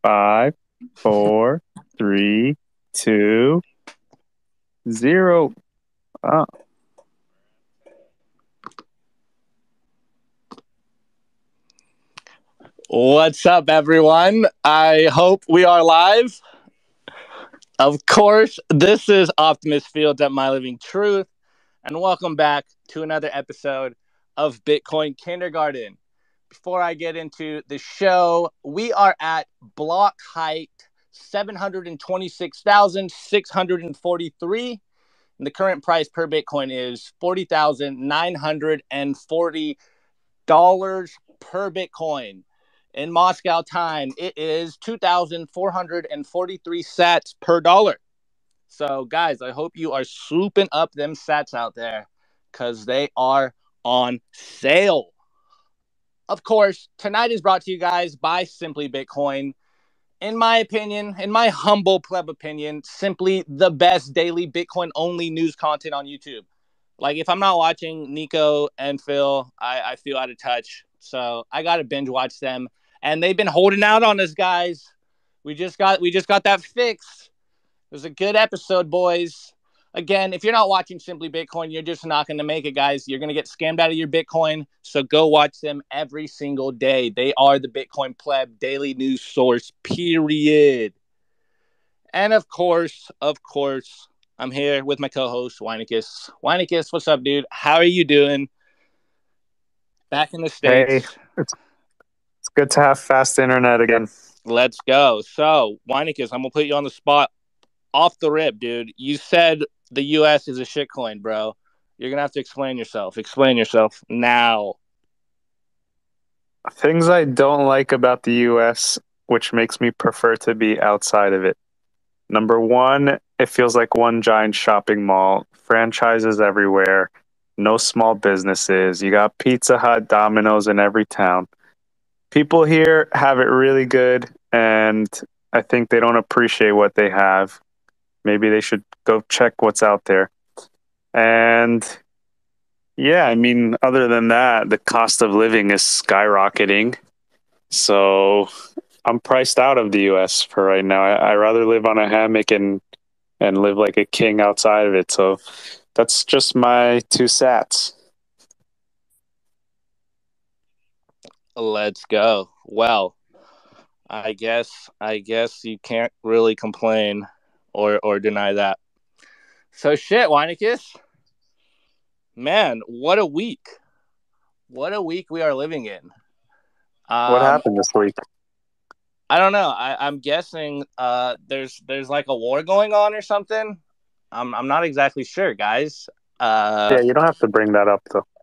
Five, four, three, two, zero. Oh, What's up, everyone? I hope we are live. Of course, this is Optimus Fields at My Living Truth, and welcome back to another episode of Bitcoin Kindergarten. Before I get into the show, we are at block height 726,643, and the current price per Bitcoin is $40,940 per Bitcoin. In Moscow time, it is 2,443 sats per dollar. So, guys, I hope you are swooping up them sats out there because they are on sale. Of course, tonight is brought to you guys by Simply Bitcoin. In my opinion, in my humble pleb opinion, simply the best daily Bitcoin only news content on YouTube. Like, if I'm not watching Nico and Phil, I feel out of touch. So I gotta binge watch them. And they've been holding out on us, guys. We just got that fix. It was a good episode, boys. Again, if you're not watching Simply Bitcoin, you're just not going to make it, guys. You're going to get scammed out of your Bitcoin. So go watch them every single day. They are the Bitcoin Pleb daily news source, period. And of course, I'm here with my co-host, Weinicus. Weinicus, what's up, dude? How are you doing? Back in the hey, States. it's good to have fast internet again. Let's go. So, Weinicus, I'm going to put you on the spot off the rip, dude. You said the U.S. is a shitcoin, bro. You're going to have to explain yourself. Explain yourself now. Things I don't like about the US, which makes me prefer to be outside of it. Number one, it feels like one giant shopping mall, franchises everywhere, no small businesses. You got Pizza Hut, Domino's in every town. People here have it really good, and I think they don't appreciate what they have. Maybe they should go check what's out there. And yeah, I mean, other than that, the cost of living is skyrocketing. So I'm priced out of the US for right now. I rather live on a hammock and live like a king outside of it. So that's just my two sats. Let's go. Well, I guess you can't really complain or deny that. So shit, Weinicus. Man, what a week. What a week we are living in. What Um happened this week? I don't know. I'm guessing there's like a war going on or something. I'm not exactly sure, guys. Uh Yeah, you don't have to bring that up though.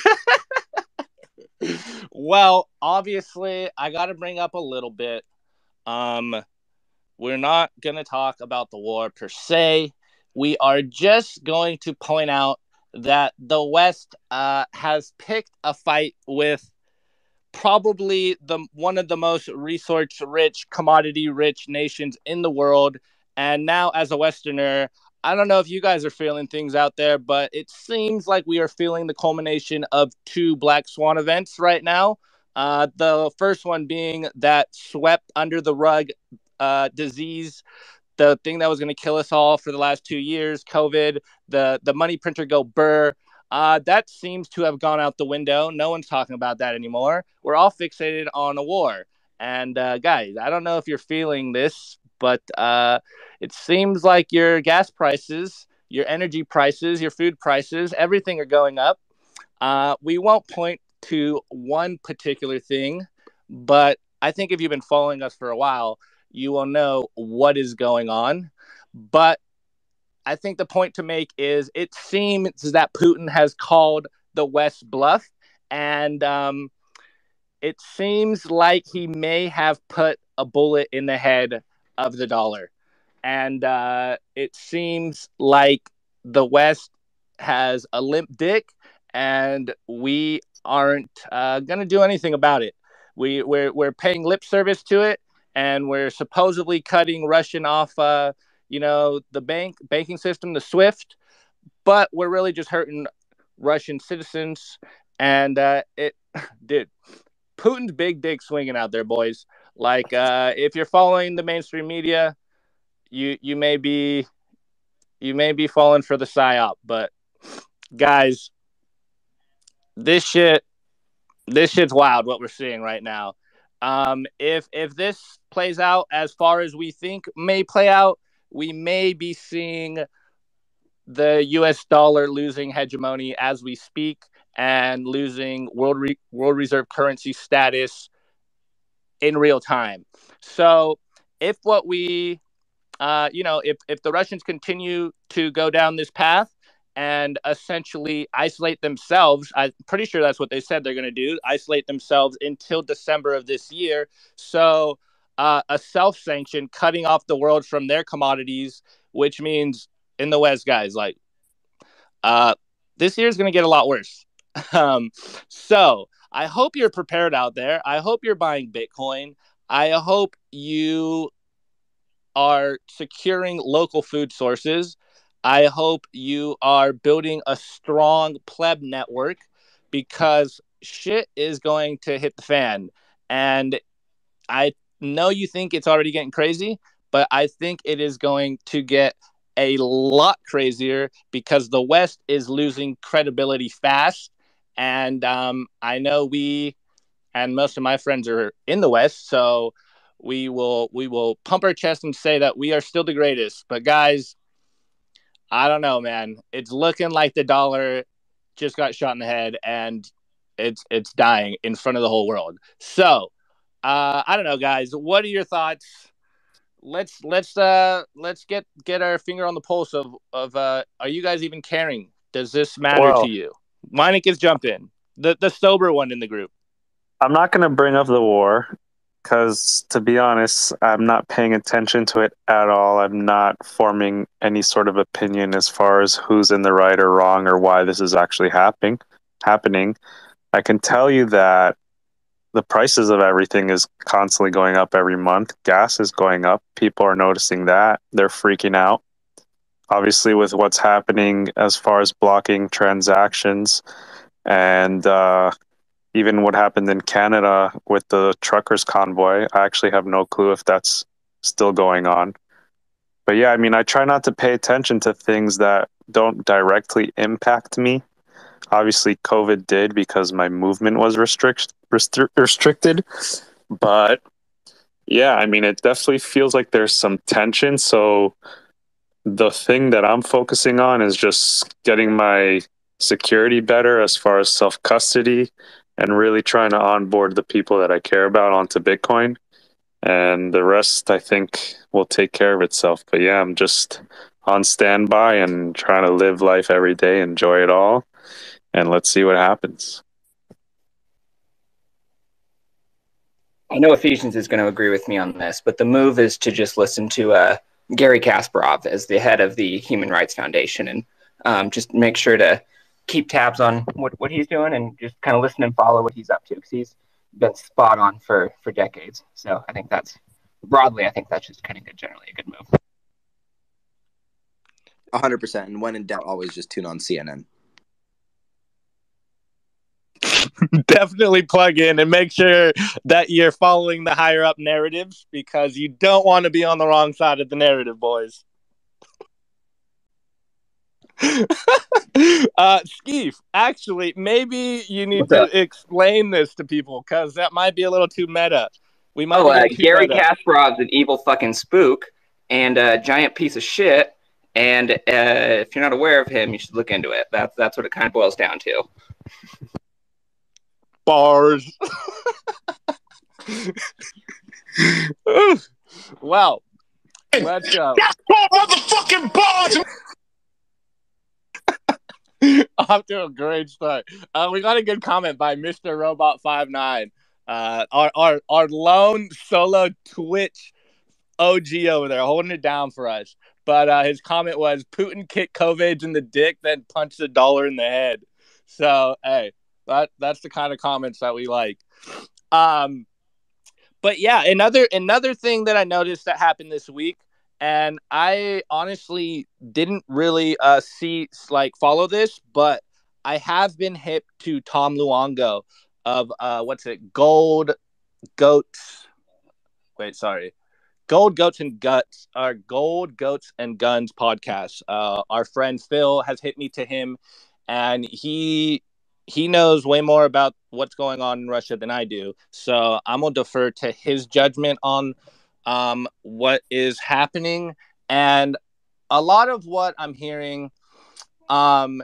well, obviously, I got to bring up a little bit. Um, we're not going to talk about the war per se. We are just going to point out that the West has picked a fight with probably the one of the most resource rich, commodity rich nations in the world. And now, as a Westerner, I don't know if you guys are feeling things out there, but it seems like we are feeling the culmination of two Black Swan events right now. The first one being that swept under the rug disease, the thing that was going to kill us all for the last 2 years, COVID, the money printer go burr. That seems to have gone out the window. No one's talking about that anymore. We're all fixated on a war. And guys, I don't know if you're feeling this, but it seems like your gas prices, your energy prices, your food prices, everything are going up. We won't point to one particular thing, but I think if you've been following us for a while, you will know what is going on. But I think the point to make is it seems that Putin has called the West bluff, and it seems like he may have put a bullet in the head of the dollar. And it seems like the West has a limp dick, and we aren't going to do anything about it. We're paying lip service to it, and we're supposedly cutting Russian off, the banking system, the SWIFT, but we're really just hurting Russian citizens. And it, dude, Putin's big dick swinging out there, boys. Like, if you're following the mainstream media, you may be falling for the psyop. But guys, this shit's wild. What we're seeing right now. If this plays out as far as we think may play out, we may be seeing the U.S. dollar losing hegemony as we speak and losing world reserve currency status in real time. So if what we, if the Russians continue to go down this path and essentially isolate themselves, I'm pretty sure that's what they said they're going to do, isolate themselves until December of this year. So a self-sanction, cutting off the world from their commodities, which means in the West, guys, like, this year is going to get a lot worse. So I hope you're prepared out there. I hope you're buying Bitcoin. I hope you are securing local food sources. I hope you are building a strong pleb network, because shit is going to hit the fan. And I know you think it's already getting crazy, but I think it is going to get a lot crazier, because the West is losing credibility fast. And I know we and most of my friends are in the West, so we will pump our chest and say that we are still the greatest. But guys, I don't know, man. It's looking like the dollar just got shot in the head, and it's dying in front of the whole world. So I don't know, guys. What are your thoughts? Let's get our finger on the pulse of are you guys even caring? Does this matter to you? Meineke, jump in. The sober one in the group. I'm not going to bring up the war because, to be honest, I'm not paying attention to it at all. I'm not forming any sort of opinion as far as who's in the right or wrong or why this is actually happening. I can tell you that the prices of everything is constantly going up every month. Gas is going up. People are noticing that. They're freaking out. Obviously, with what's happening as far as blocking transactions and even what happened in Canada with the truckers convoy, I actually have no clue if that's still going on. But yeah, I mean, I try not to pay attention to things that don't directly impact me. Obviously, COVID did, because my movement was restricted. But yeah, I mean, it definitely feels like there's some tension. So the thing that I'm focusing on is just getting my security better as far as self-custody, and really trying to onboard the people that I care about onto Bitcoin. And the rest, I think, will take care of itself. But yeah, I'm just on standby and trying to live life every day, enjoy it all, and let's see what happens. I know Ephesians is going to agree with me on this, but the move is to just listen to Gary Kasparov as the head of the Human Rights Foundation, and just make sure to keep tabs on what he's doing, and just kind of listen and follow what he's up to, because he's been spot on for decades. So I think that's just kind of generally a good move. 100%. And when in doubt, always just tune on CNN. Definitely plug in and make sure that you're following the higher up narratives, because you don't want to be on the wrong side of the narrative, boys. Skeef, actually, maybe you need to explain this to people, because that might be a little too meta. We might Gary Kasparov's an evil fucking spook and a giant piece of shit. And if you're not aware of him, you should look into it. That's what it kind of boils down to. Bars. Well, let's go. Motherfucking bars. Off to a great start. We got a good comment by Mr. Robot 59. Our lone solo Twitch OG over there, holding it down for us. But his comment was, Putin kicked COVID in the dick, then punched the dollar in the head. So, hey, that's the kind of comments that we like. But yeah, another thing that I noticed that happened this week, and I honestly didn't really follow this, but I have been hip to Tom Luongo of Gold Goats. Sorry. Gold Goats and Guts, our Gold Goats and Guns podcast. Our friend Phil has hit me to him, and he knows way more about what's going on in Russia than I do. So I'm gonna defer to his judgment on what is happening, and a lot of what I'm hearing um,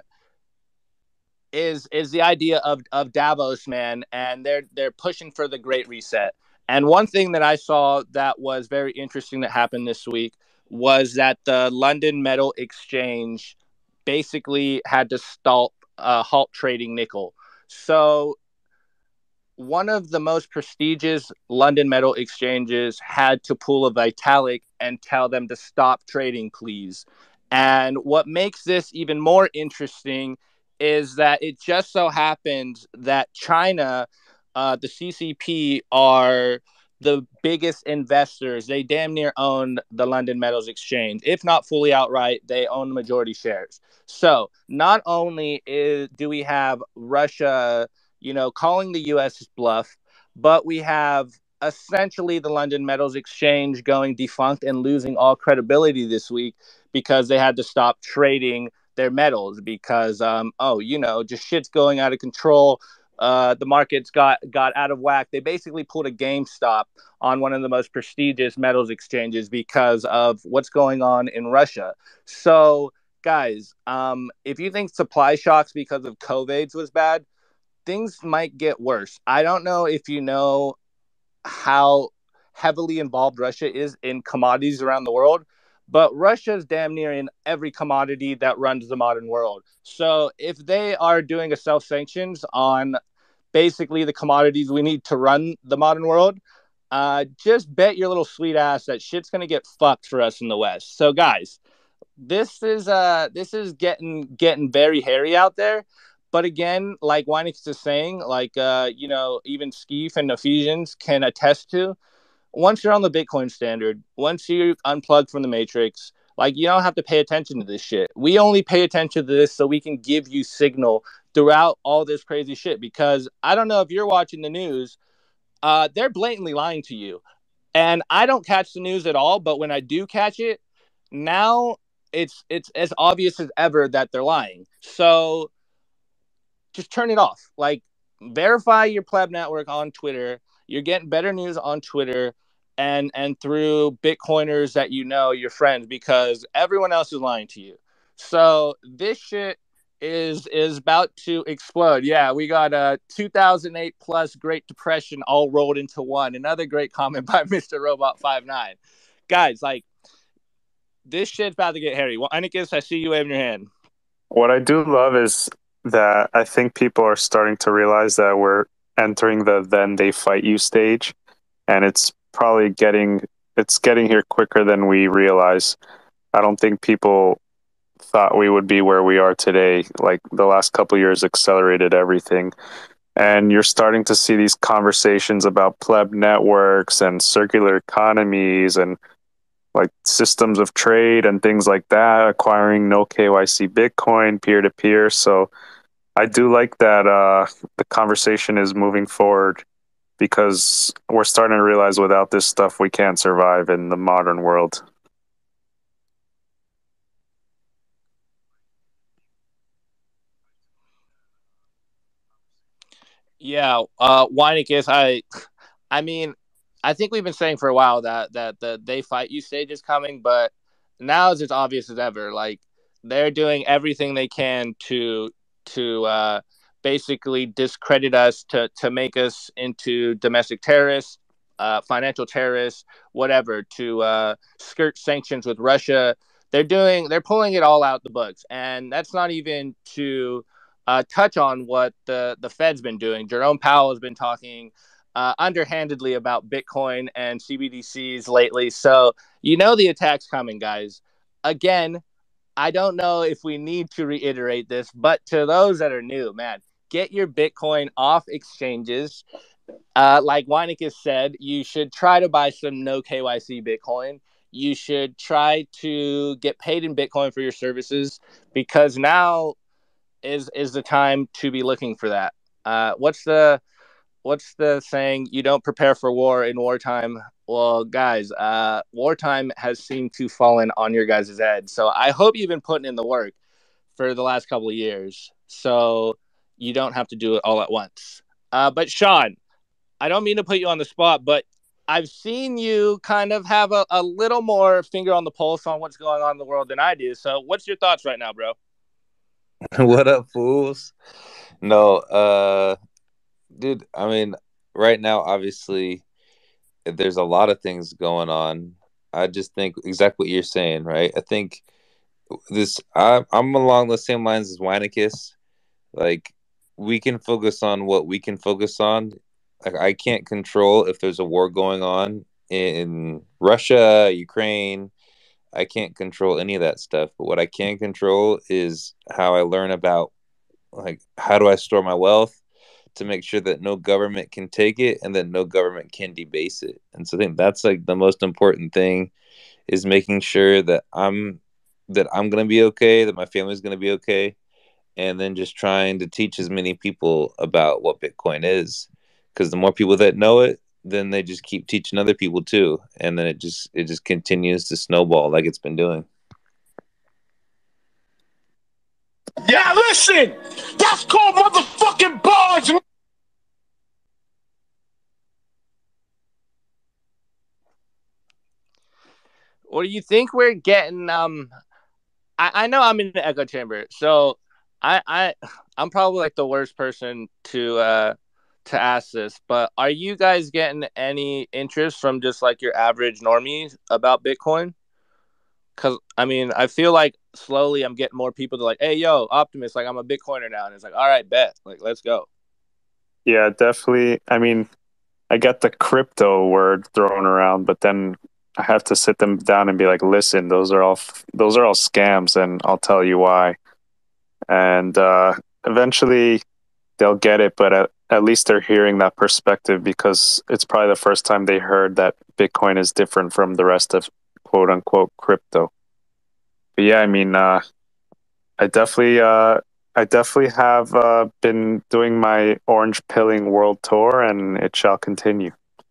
is the idea of Davos, man, and they're pushing for the Great Reset. And one thing that I saw that was very interesting that happened this week was that the London Metal Exchange basically had to halt trading nickel. So one of the most prestigious London metal exchanges had to pull a Vitalik and tell them to stop trading, please. And what makes this even more interesting is that it just so happens that China, the CCP, are the biggest investors. They damn near own the London Metals Exchange. If not fully outright, they own the majority shares. So not only do we have Russia, calling the U.S. bluff, but we have essentially the London Metals Exchange going defunct and losing all credibility this week because they had to stop trading their metals because, just shit's going out of control. The markets got out of whack. They basically pulled a GameStop on one of the most prestigious metals exchanges because of what's going on in Russia. So, guys, if you think supply shocks because of COVID was bad, things might get worse. I don't know if you know how heavily involved Russia is in commodities around the world, but Russia is damn near in every commodity that runs the modern world. So if they are doing a self-sanctions on basically the commodities we need to run the modern world, just bet your little sweet ass that shit's going to get fucked for us in the West. So guys, this is getting very hairy out there. But again, like Weinix is saying, even Skeef and Ephesians can attest to, once you're on the Bitcoin standard, once you unplug from the matrix, you don't have to pay attention to this shit. We only pay attention to this so we can give you signal throughout all this crazy shit. Because I don't know if you're watching the news, they're blatantly lying to you. And I don't catch the news at all, but when I do catch it, now it's as obvious as ever that they're lying. So just turn it off. Verify your pleb network on Twitter. You're getting better news on Twitter and through Bitcoiners that your friends, because everyone else is lying to you. So this shit is about to explode. Yeah, we got a 2008 plus Great Depression all rolled into one. Another great comment by Mr. Robot 59. Guys, this shit's about to get hairy. Well, Anikus, I see you waving your hand. What I do love is that I think people are starting to realize that we're entering the then they fight you stage, and it's probably getting here quicker than we realize. I don't think people thought we would be where we are today. The last couple of years accelerated everything, and you're starting to see these conversations about pleb networks and circular economies and systems of trade and things like that, acquiring no KYC Bitcoin peer-to-peer. So I do like that the conversation is moving forward, because we're starting to realize without this stuff, we can't survive in the modern world. Yeah, Weinicus, I mean, I think we've been saying for a while that the they fight you stage is coming, but now it's as obvious as ever. They're doing everything they can to basically discredit us, to make us into domestic terrorists, financial terrorists, whatever, to skirt sanctions with Russia. They're pulling it all out the books, and that's not even to touch on what the Fed's been doing. Jerome Powell has been talking underhandedly about Bitcoin and CBDCs lately. So the attack's coming, guys. Again, I don't know if we need to reiterate this, but to those that are new, man, get your Bitcoin off exchanges. Like Weinicus said, you should try to buy some no KYC Bitcoin. You should try to get paid in Bitcoin for your services, because now is the time to be looking for that. What's the what's the saying? You don't prepare for war in wartime. Well, guys, wartime has seemed to fallen on your guys' head. So I hope you've been putting in the work for the last couple of years, so you don't have to do it all at once. But Sean, I don't mean to put you on the spot, but I've seen you kind of have a little more finger on the pulse on what's going on in the world than I do. So what's your thoughts right now, bro? What up, fools? No, dude, I mean, right now, obviously, there's a lot of things going on. I just think exactly what you're saying, right? I think I'm along the same lines as Weinicus. Like, we can focus on what we can focus on. Like, I can't control if there's a war going on in Russia, Ukraine. I can't control any of that stuff. But what I can control is how I learn about, like, how do I store my wealth to make sure that no government can take it and that no government can debase it. And so I think that's like the most important thing, is making sure that I'm going to be okay, that my family's going to be okay, and then just trying to teach as many people about what Bitcoin is, because the more people that know it, then they just keep teaching other people too, and then it just continues to snowball like it's been doing. Yeah, listen, that's called motherfucking bars. What do you think we're getting? I know I'm in the echo chamber, so I'm probably like the worst person to ask this, but are you guys getting any interest from just like your average normies about Bitcoin? Because I mean, I feel like slowly I'm getting more people to like, hey, yo, Optimus, like I'm a Bitcoiner now, and it's like, all right, bet, like let's go. Yeah, definitely. I mean, I get the crypto word thrown around, but then I have to sit them down and be like, listen, those are all scams, and I'll tell you why. And eventually they'll get it, but at least they're hearing that perspective, because it's probably the first time they heard that Bitcoin is different from the rest of quote unquote crypto. But yeah, I mean, I definitely have been doing my orange pilling world tour, and it shall continue.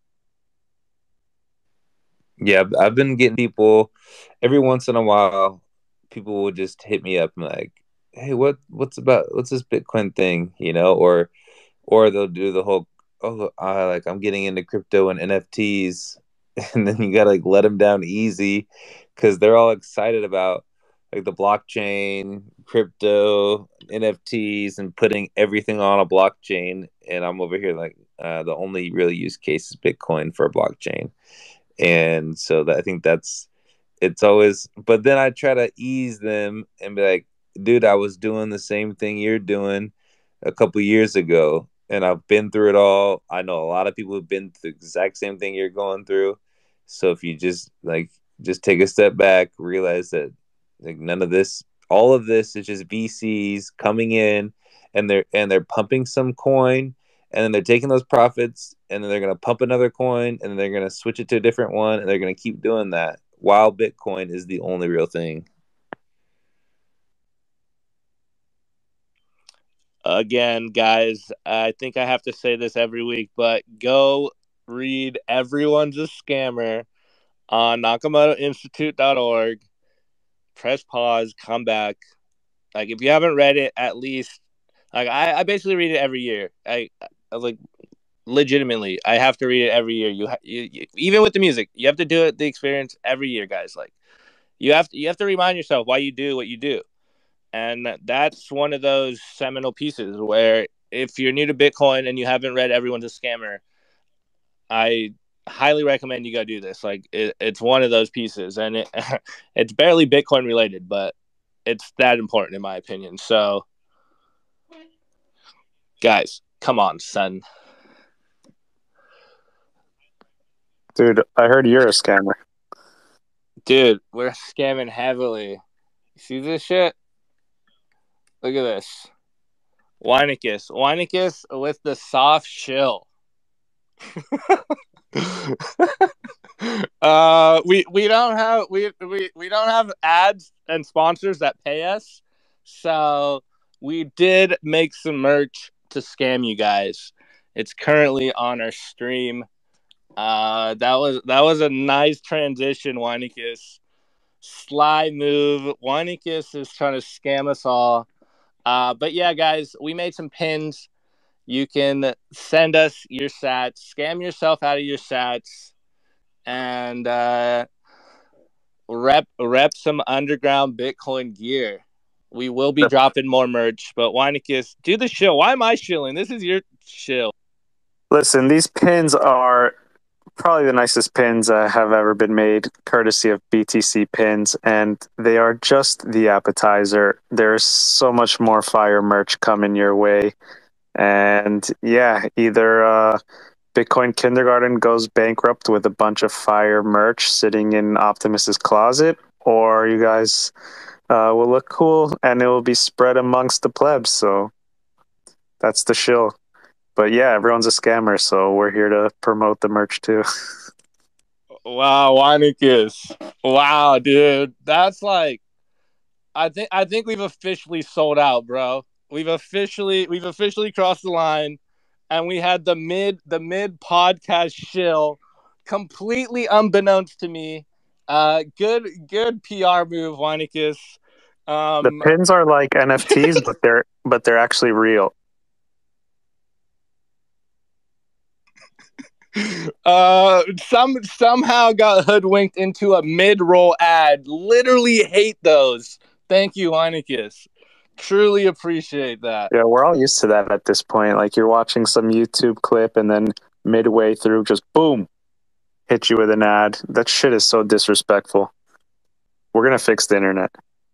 Yeah, I've been getting people every once in a while. People will just hit me up and like, "Hey, what's this Bitcoin thing?" Or they'll do the whole, "Oh, like I'm getting into crypto and NFTs," and then you gotta like let them down easy, because they're all excited about like the blockchain, crypto, NFTs, and putting everything on a blockchain. And I'm over here like, the only real use case is Bitcoin for a blockchain. And so I think it's always, but then I try to ease them and be like, dude, I was doing the same thing you're doing a couple years ago, and I've been through it all. I know a lot of people have been through the exact same thing you're going through. So if you just take a step back, realize that like all of this is just VCs coming in, and they're pumping some coin, and then they're taking those profits, and then they're going to pump another coin, and then they're going to switch it to a different one, and they're going to keep doing that while Bitcoin is the only real thing. Again, guys, I think I have to say this every week, but go read Everyone's a Scammer on NakamotoInstitute.org. Press pause, come back. Like, if you haven't read it, at least, like, I basically read it every year. I like, legitimately, I have to read it every year. You even with the music, you have to do it, the experience every year, guys. Like, you have to remind yourself why you do what you do. And that's one of those seminal pieces where if you're new to Bitcoin and you haven't read Everyone's a Scammer, I highly recommend you go do this. Like, it's one of those pieces, and it's barely Bitcoin related, but it's that important in my opinion. So, guys, come on, son. Dude, I heard you're a scammer. Dude, we're scamming heavily. You see this shit? Look at this. Weinicus with the soft shill. We don't have ads and sponsors that pay us, so we did make some merch to scam you guys. It's currently on our stream. That was a nice transition, Weinicus. Sly move. Weinicus is trying to scam us all. But yeah, guys, we made some pins. You can send us your sats, scam yourself out of your sats, and rep some underground Bitcoin gear. We will be dropping more merch, but Weinicus, do the shill. Why am I shilling? This is your shill. Listen, these pins are probably the nicest pins that have ever been made, courtesy of BTC Pins, and they are just the appetizer. There's so much more fire merch coming your way. And yeah, either Bitcoin Kindergarten goes bankrupt with a bunch of fire merch sitting in Optimus's closet, or you guys will look cool and it will be spread amongst the plebs. So that's the shill. But yeah, everyone's a scammer, so we're here to promote the merch too. Wow, Weinicus. Wow, dude. That's like I think we've officially sold out, bro. We've officially crossed the line, and we had the mid podcast shill completely unbeknownst to me. Good PR move, Weinicus. The pins are like NFTs, but they're actually real. Somehow got hoodwinked into a mid-roll ad. Literally hate those. Thank you, Weinicus. Truly appreciate that. Yeah, we're all used to that at this point. Like you're watching some YouTube clip and then midway through, just boom, hit you with an ad. That shit is so disrespectful. We're gonna fix the internet.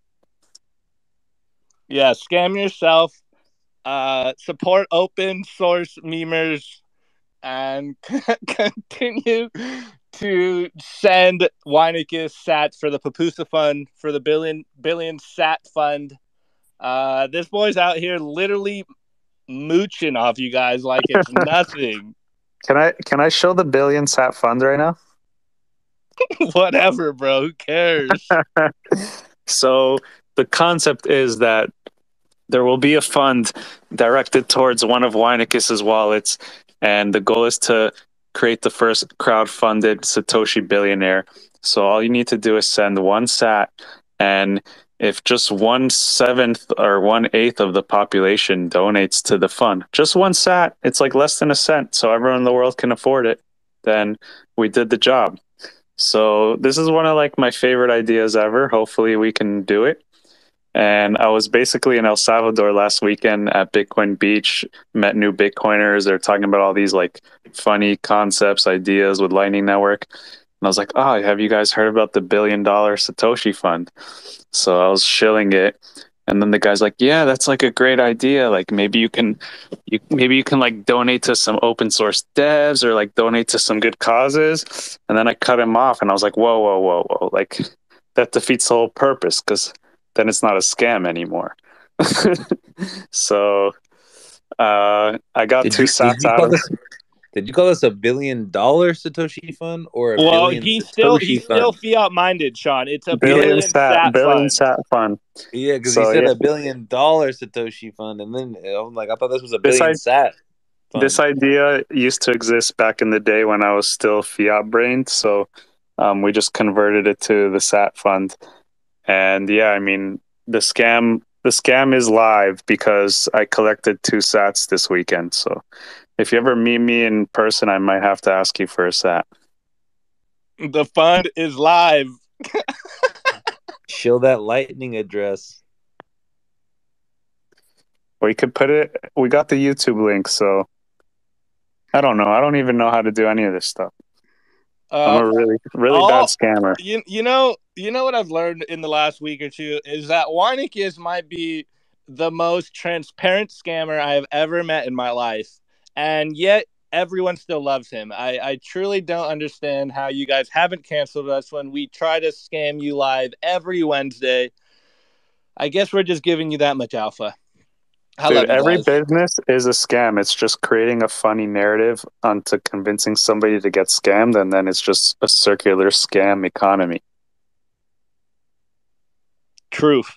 Yeah, scam yourself. Support open source memers and continue to send Weinicus sats for the Papusa Fund, for the billion sat fund. This boy's out here literally mooching off you guys like it's nothing. Can I show the billion sat fund right now? Whatever, bro. Who cares? So the concept is that there will be a fund directed towards one of Weinicus's wallets, and the goal is to create the first crowd-funded Satoshi billionaire. So all you need to do is send one sat, and if just 1/7 or 1/8 of the population donates to the fund, just one sat, it's like less than a cent, so everyone in the world can afford it, then we did the job. So this is one of like my favorite ideas ever. Hopefully we can do it. And I was basically in El Salvador last weekend at Bitcoin Beach, met new Bitcoiners. They're talking about all these like funny concepts, ideas with Lightning Network. And I was like, oh, have you guys heard about the $1 billion Satoshi fund? So I was shilling it. And then the guy's like, yeah, that's like a great idea. Like maybe you can like donate to some open source devs or like donate to some good causes. And then I cut him off and I was like, whoa. Like that defeats the whole purpose because then it's not a scam anymore. So I got two sats out of it. Did you call this $1 billion Satoshi fund or a billion he's Satoshi still fund? fiat minded, Sean. It's a billion sat fund. Yeah, because he said $1 billion Satoshi fund, and then I'm like, I thought this was a billion sat fund. This idea used to exist back in the day when I was still fiat brained, so we just converted it to the sat fund. And yeah, I mean the scam is live because I collected 2 sats this weekend. So if you ever meet me in person, I might have to ask you for a sat. The fund is live. Show that Lightning address. We could put it. We got the YouTube link, so I don't know. I don't even know how to do any of this stuff. I'm a really bad scammer. You know what I've learned in the last week or two is that Weinicus might be the most transparent scammer I have ever met in my life, and yet everyone still loves him. I truly don't understand how you guys haven't canceled us when we try to scam you live every Wednesday. I guess we're just giving you that much alpha. Dude, every business is a scam. It's just creating a funny narrative onto convincing somebody to get scammed, and then it's just a circular scam economy. Truth.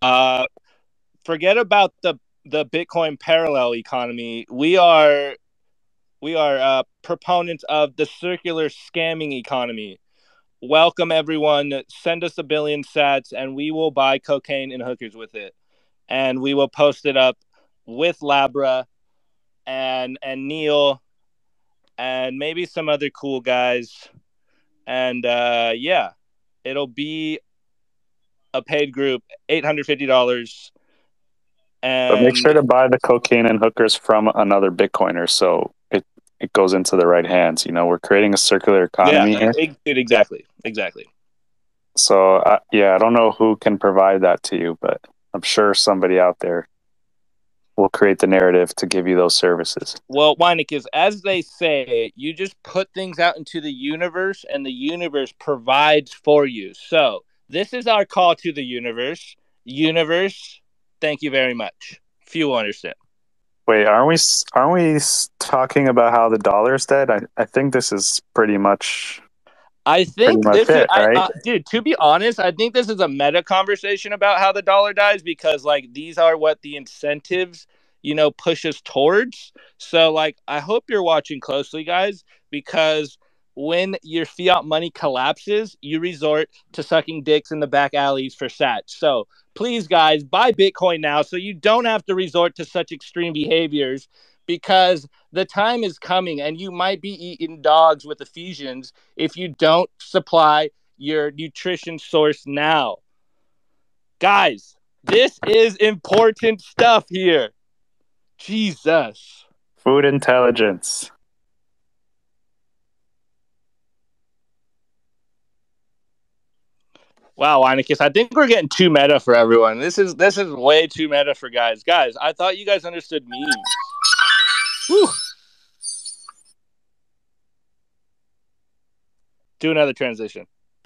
Forget about the Bitcoin parallel economy. We are We are proponents of the circular scamming economy. Welcome, everyone. Send us 1 billion sats, and we will buy cocaine and hookers with it. And we will post it up with Labra and Neil and maybe some other cool guys. And yeah, it'll be a paid group, $850. But make And sure to buy the cocaine and hookers from another Bitcoiner so it goes into the right hands. You know, we're creating a circular economy here. Exactly. So, yeah, I don't know who can provide that to you, but I'm sure somebody out there will create the narrative to give you those services. Well, Weineck, as they say, you just put things out into the universe, and the universe provides for you. So this is our call to the universe. Universe, thank you very much. Few understand. Wait, aren't we talking about how the dollar's dead? I think this is pretty much. I think this is, right? Dude, to be honest, I think this is a meta conversation about how the dollar dies, because like these are what the incentives, push us towards. So like, I hope you're watching closely, guys, because when your fiat money collapses, you resort to sucking dicks in the back alleys for sats. So please, guys, buy Bitcoin now so you don't have to resort to such extreme behaviors, because the time is coming and you might be eating dogs with Ephesians if you don't supply your nutrition source now. Guys, this is important stuff here. Jesus. Food intelligence. Wow, Weineck, I think we're getting too meta for everyone. This is way too meta for guys. Guys, I thought you guys understood memes. Whew. Do another transition.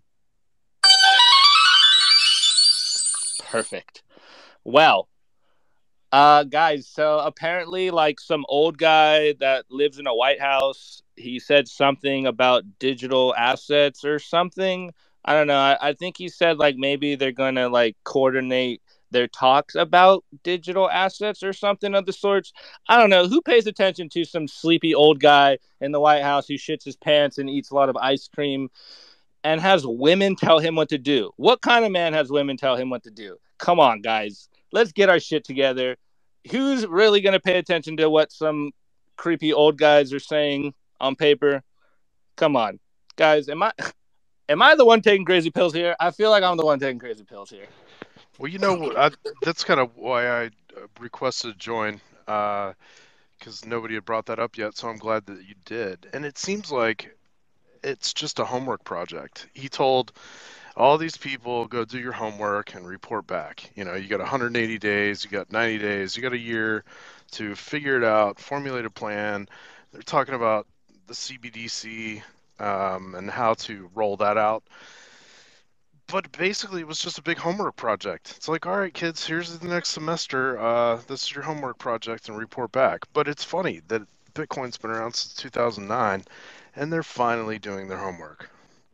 Perfect. Well, guys, so apparently like some old guy that lives in a White House, he said something about digital assets or something. I don't know. I think he said like maybe they're going to like coordinate their talks about digital assets or something of the sorts. I don't know. Who pays attention to some sleepy old guy in the White House who shits his pants and eats a lot of ice cream and has women tell him what to do? What kind of man has women tell him what to do? Come on, guys. Let's get our shit together. Who's really going to pay attention to what some creepy old guys are saying on paper? Come on. Guys, am I the one taking crazy pills here? I feel like I'm the one taking crazy pills here. Well, that's kind of why I requested to join, because nobody had brought that up yet, so I'm glad that you did. And it seems like it's just a homework project. He told all these people, go do your homework and report back. You got 180 days, you got 90 days, you got a year to figure it out, formulate a plan. They're talking about the CBDC and how to roll that out. But basically, it was just a big homework project. It's like, all right, kids, here's the next semester. This is your homework project and report back. But it's funny that Bitcoin's been around since 2009, and they're finally doing their homework.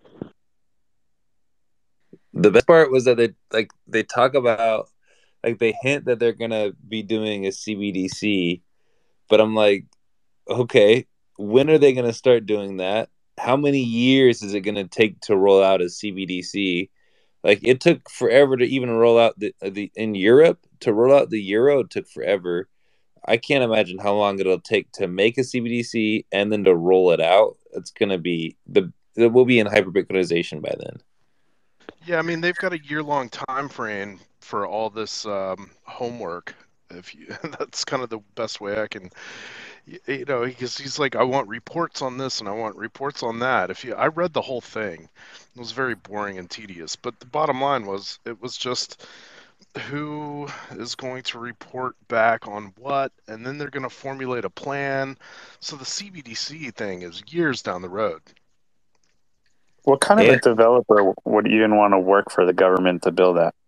The best part was that they talk about, like, they hint that they're gonna be doing a CBDC, but I'm like, okay, when are they gonna start doing that? How many years is it gonna take to roll out a CBDC? Like, it took forever to even roll out the in Europe, to roll out the euro. It took forever. I can't imagine how long it'll take to make a CBDC and then to roll it out. It's gonna be we'll be in hyper Bitcoinization by then. Yeah, I mean, they've got a year-long time frame for all this homework. That's kind of the best way I can, because he's like, I want reports on this and I want reports on that. I read the whole thing, it was very boring and tedious. But the bottom line was, it was just who is going to report back on what, and then they're going to formulate a plan. So the CBDC thing is years down the road. What kind of a developer would even want to work for the government to build that?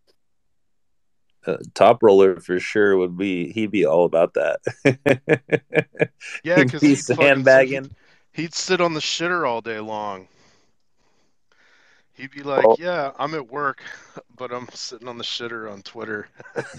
Top Roller for sure he'd be all about that. Yeah, because he's sandbagging. He'd sit on the shitter all day long. He'd be like, yeah, I'm at work, but I'm sitting on the shitter on Twitter.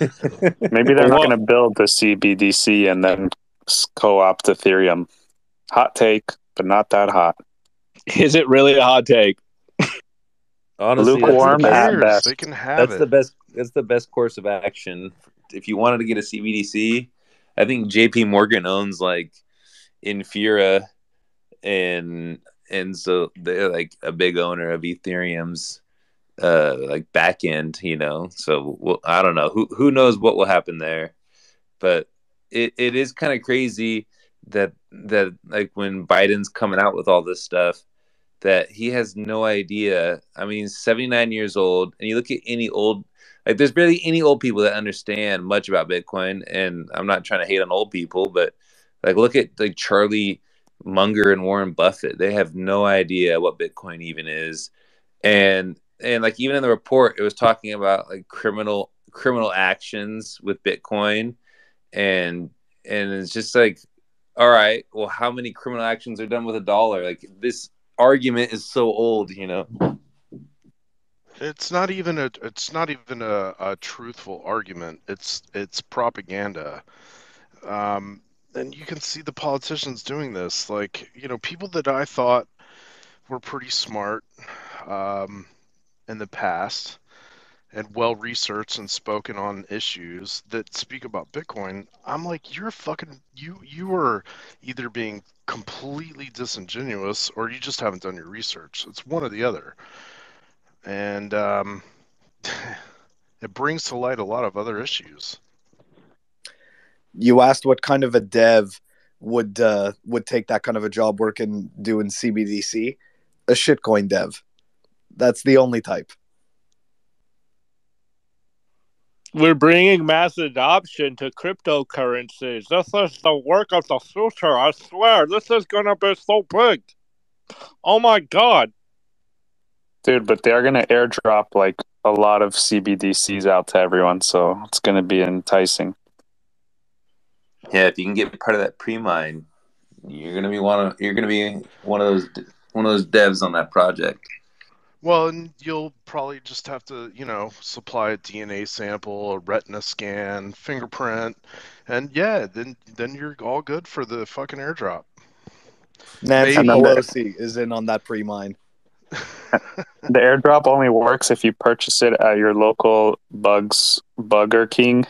Maybe they're not going to build the CBDC and then co-opt Ethereum. Hot take, but not that hot. Is it really a hot take? Honestly, Lukewarm at best. They can have that's it. the best. That's the best course of action. If you wanted to get a CBDC, I think J.P. Morgan owns like Infura, and so they're like a big owner of Ethereum's like back end. So I don't know. Who knows what will happen there, but it is kind of crazy that like when Biden's coming out with all this stuff, that he has no idea. I mean, he's 79 years old, and you look at any old, like, there's barely any old people that understand much about Bitcoin. And I'm not trying to hate on old people, but like, look at like Charlie Munger and Warren Buffett. They have no idea what Bitcoin even is. And like, even in the report, it was talking about like criminal actions with Bitcoin, and it's just like, all right, well, how many criminal actions are done with $1? Like, this argument is so old. It's not even a truthful argument. It's propaganda. And you can see the politicians doing this. Like, people that I thought were pretty smart in the past and well researched and spoken on issues that speak about Bitcoin. I'm like, you're fucking you are either being completely disingenuous or you just haven't done your research. It's one or the other. And it brings to light a lot of other issues. You asked what kind of a dev would take that kind of a job working doing CBDC. A shitcoin dev. That's the only type. We're bringing mass adoption to cryptocurrencies. This is the work of the future. I swear, this is gonna be so big. Oh my god. Dude, but they are going to airdrop like a lot of CBDCs out to everyone, so it's going to be enticing. Yeah, if you can get part of that pre-mine, you're gonna be one of those devs on that project. Well, and you'll probably just have to, supply a DNA sample, a retina scan, fingerprint, and yeah, then you're all good for the fucking airdrop. Nancy Maybe. Pelosi is in on that pre-mine. The airdrop only works if you purchase it at your local Burger King.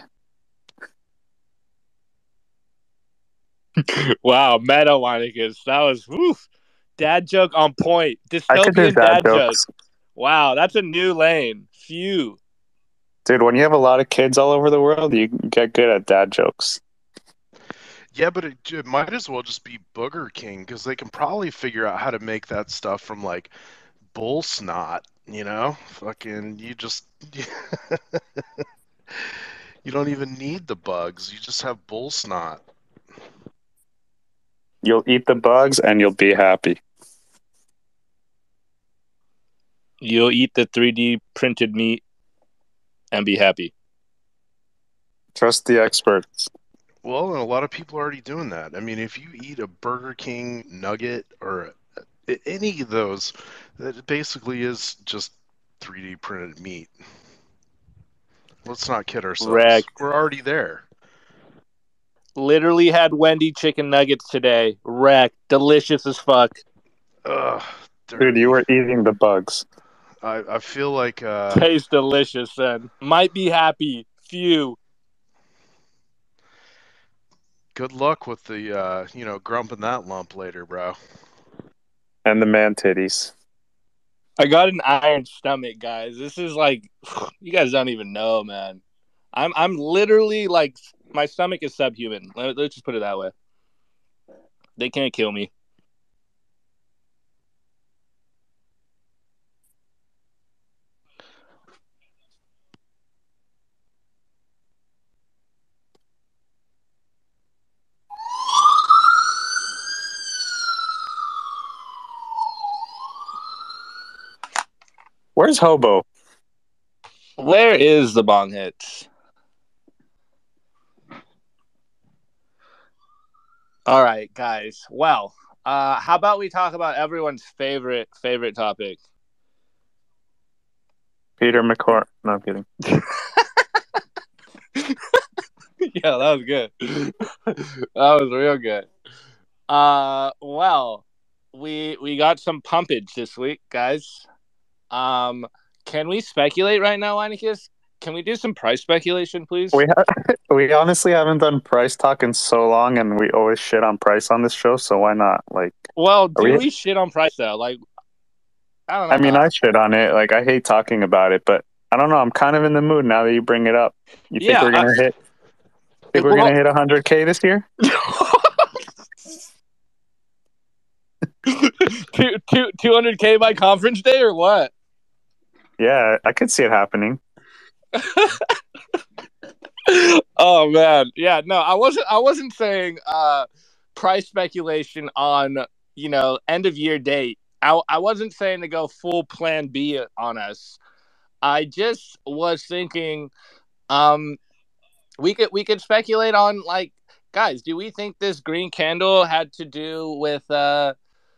Wow, meta Leinicus. That was dad joke on point. I could do Dystopian dad joke. jokes. Wow, that's a new lane. Phew. Dude, when you have a lot of kids all over the world, you get good at dad jokes. Yeah, but it might as well just be Booger King, because they can probably figure out how to make that stuff from like bull snot, Fucking, you don't even need the bugs. You just have bull snot. You'll eat the bugs and you'll be happy. You'll eat the 3D printed meat and be happy. Trust the experts. Well, and a lot of people are already doing that. I mean, if you eat a Burger King nugget or any of those, that basically is just 3D printed meat. Let's not kid ourselves. Wrecked. We're already there. Literally had Wendy chicken nuggets today. Wrecked. Delicious as fuck. Ugh, Dude, you were eating the bugs. I feel like... Tastes delicious then. Might be happy. Phew. Good luck with the, grumping that lump later, bro. And the man titties. I got an iron stomach, guys. This is like, you guys don't even know, man. I'm literally like, my stomach is subhuman. Let's just put it that way. They can't kill me. Where's Hobo? Where is the bong hits? All right, guys. Well, how about we talk about everyone's favorite topic? Peter McCord. No, I'm kidding. Yeah, that was good. That was real good. Well, we got some pumpage this week, guys. Can we speculate right now, Heinekius? Can we do some price speculation, please? We honestly haven't done price talk in so long, and we always shit on price on this show. So why not? Like, well, we shit on price though? Like, I don't know. I mean, I shit on it. Like, I hate talking about it, but I don't know. I'm kind of in the mood now that you bring it up. You think we're gonna hit? Think we're gonna hit 100K this year? 200K by conference day or what? Yeah, I could see it happening. Oh man, yeah. No, I wasn't saying price speculation on end of year date. I wasn't saying to go full plan B on us. I just was thinking we could speculate on, like, guys, do we think this green candle had to do with the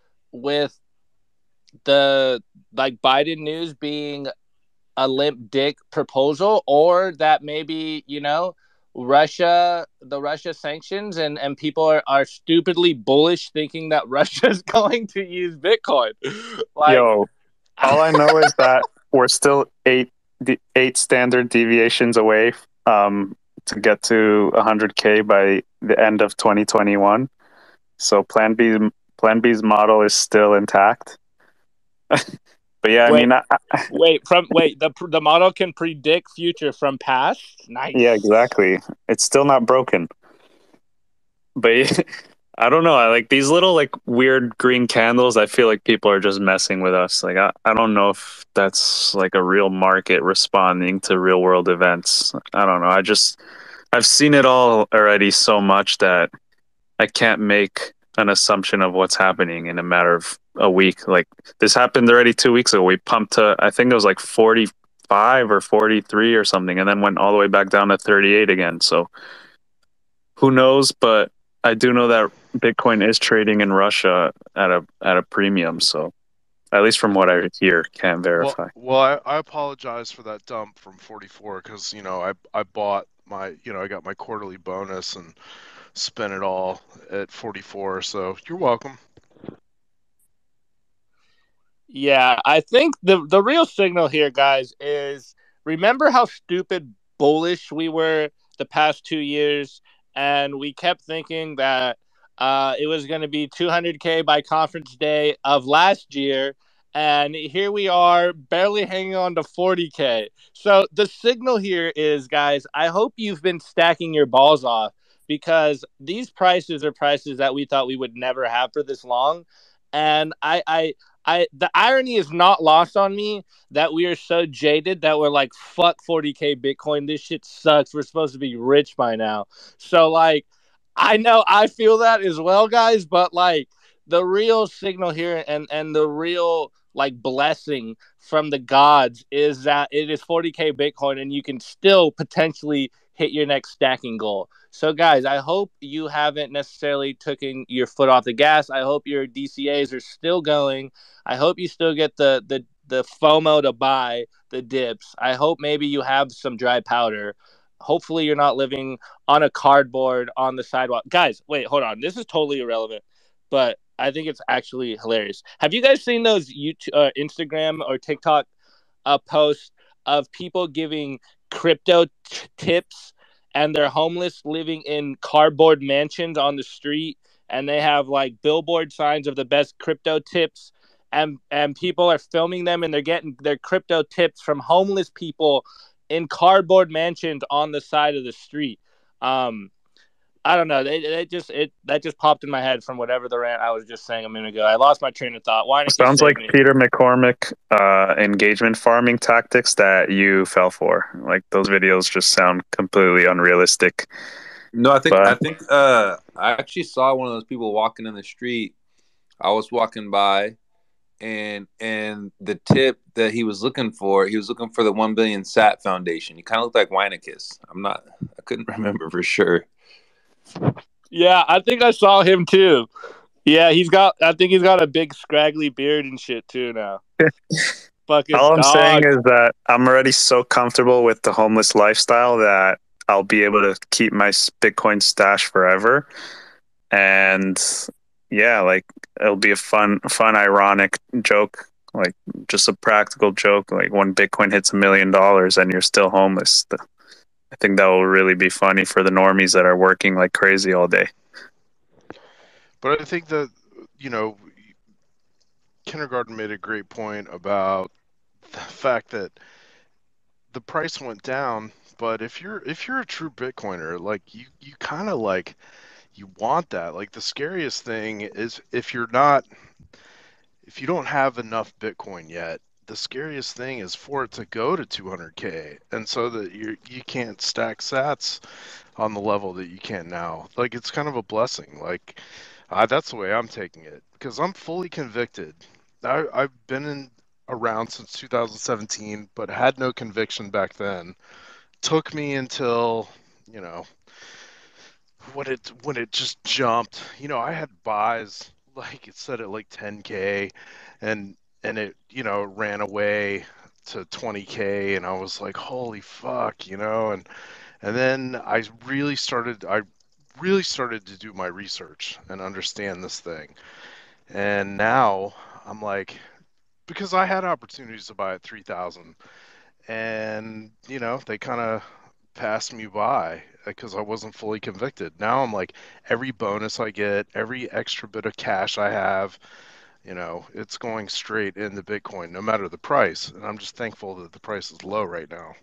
like Biden news being a limp dick proposal, or that maybe the Russia sanctions and people are stupidly bullish thinking that Russia's going to use Bitcoin? Like, yo, all I know is that we're still eight standard deviations away to get to 100K by the end of 2021. So Plan B's model is still intact. But yeah, wait, I mean, the model can predict future from past. Nice. Yeah, exactly. It's still not broken. But I don't know. I like these little like weird green candles. I feel like people are just messing with us. Like I don't know if that's like a real market responding to real world events. I don't know. I've seen it all already so much that I can't make an assumption of what's happening in a matter of a week. Like this happened already 2 weeks ago. We pumped to, I think it was like 45 or 43 or something, and then went all the way back down to 38 again. So who knows? But I do know that Bitcoin is trading in Russia at a premium. So at least from what I hear, can't verify. Well, I apologize for that dump from 44 because I bought my I got my quarterly bonus and spent it all at 44. So you're welcome. Yeah, I think the real signal here, guys, is remember how stupid bullish we were the past 2 years, and we kept thinking that it was going to be 200K by conference day of last year, and here we are barely hanging on to 40K. So the signal here is, guys, I hope you've been stacking your balls off, because these prices are prices that we thought we would never have for this long. And the irony is not lost on me that we are so jaded that we're like, fuck 40K Bitcoin. This shit sucks. We're supposed to be rich by now. So, like, I know I feel that as well, guys, but like the real signal here and the real like blessing from the gods is that it is 40K Bitcoin and you can still potentially hit your next stacking goal. So, guys, I hope you haven't necessarily taken your foot off the gas. I hope your DCAs are still going. I hope you still get the FOMO to buy the dips. I hope maybe you have some dry powder. Hopefully you're not living on a cardboard on the sidewalk. Guys, wait, hold on. This is totally irrelevant, but I think it's actually hilarious. Have you guys seen those YouTube, Instagram or TikTok posts of people giving crypto tips, and they're homeless living in cardboard mansions on the street, and they have like billboard signs of the best crypto tips, and people are filming them, and they're getting their crypto tips from homeless people in cardboard mansions on the side of the street? I don't know. That just popped in my head from whatever the rant I was just saying a minute ago. I lost my train of thought. Why? Sounds like Peter McCormick engagement farming tactics that you fell for. Like those videos just sound completely unrealistic. No, I think I actually saw one of those people walking in the street. I was walking by, and the tip that he was looking for the 1 Billion Sat Foundation. He kind of looked like Weinicus. I couldn't remember for sure. Yeah, I think I saw him too. Yeah, I think he's got a big scraggly beard and shit too now. Fucking all I'm saying is that I'm already so comfortable with the homeless lifestyle that I'll be able to keep my Bitcoin stash forever. And yeah, like it'll be a fun, ironic joke, like just a practical joke. Like when Bitcoin hits $1 million and you're still homeless, I think that will really be funny for the normies that are working like crazy all day. But I think that, you know, Kindergarten made a great point about the fact that the price went down, but if you're a true Bitcoiner, like you kind of like you want that. Like the scariest thing is if you don't have enough Bitcoin yet, the scariest thing is for it to go to 200K, and so that you can't stack sats on the level that you can now. Like it's kind of a blessing. Like that's the way I'm taking it because I'm fully convicted. I've been around since 2017, but had no conviction back then. Took me until, you know, when it just jumped. You know, I had buys like it said at like 10K, and it, you know, ran away to 20K, and I was like, holy fuck, you know. And then I really started to do my research and understand this thing. And now I'm like, because I had opportunities to buy at 3,000, and you know, they kind of passed me by because I wasn't fully convicted. Now I'm like, every bonus I get, every extra bit of cash I have, you know, it's going straight into Bitcoin, no matter the price. And I'm just thankful that the price is low right now.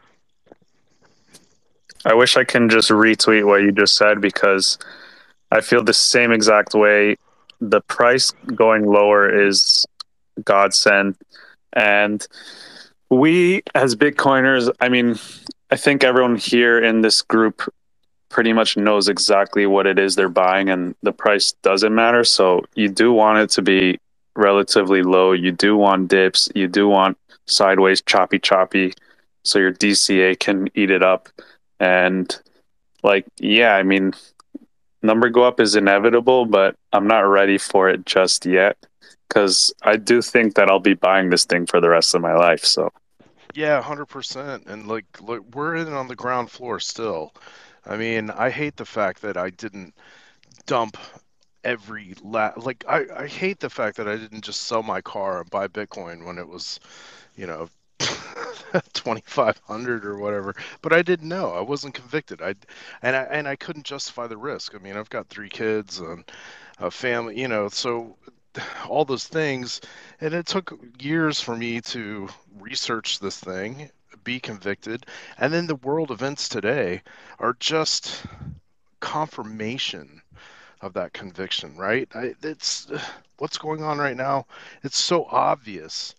I wish I can just retweet what you just said because I feel the same exact way. The price going lower is godsend. And we, as Bitcoiners, I mean, I think everyone here in this group pretty much knows exactly what it is they're buying, and the price doesn't matter. So you do want it to be relatively low. You do want dips. You do want sideways, choppy, so your DCA can eat it up. And like, yeah, I mean, number go up is inevitable, but I'm not ready for it just yet because I do think that I'll be buying this thing for the rest of my life. So Yeah, 100%. And like, look, we're in on the ground floor still. I mean, I hate the fact that I didn't dump like I hate the fact that I didn't just sell my car and buy Bitcoin when it was, you know, 2,500 or whatever. But I didn't know. I wasn't convicted. I couldn't justify the risk. I mean, I've got 3 kids and a family, you know, so all those things. And it took years for me to research this thing, be convicted. And then the world events today are just confirmation of that conviction, right? It's what's going on right now. It's so obvious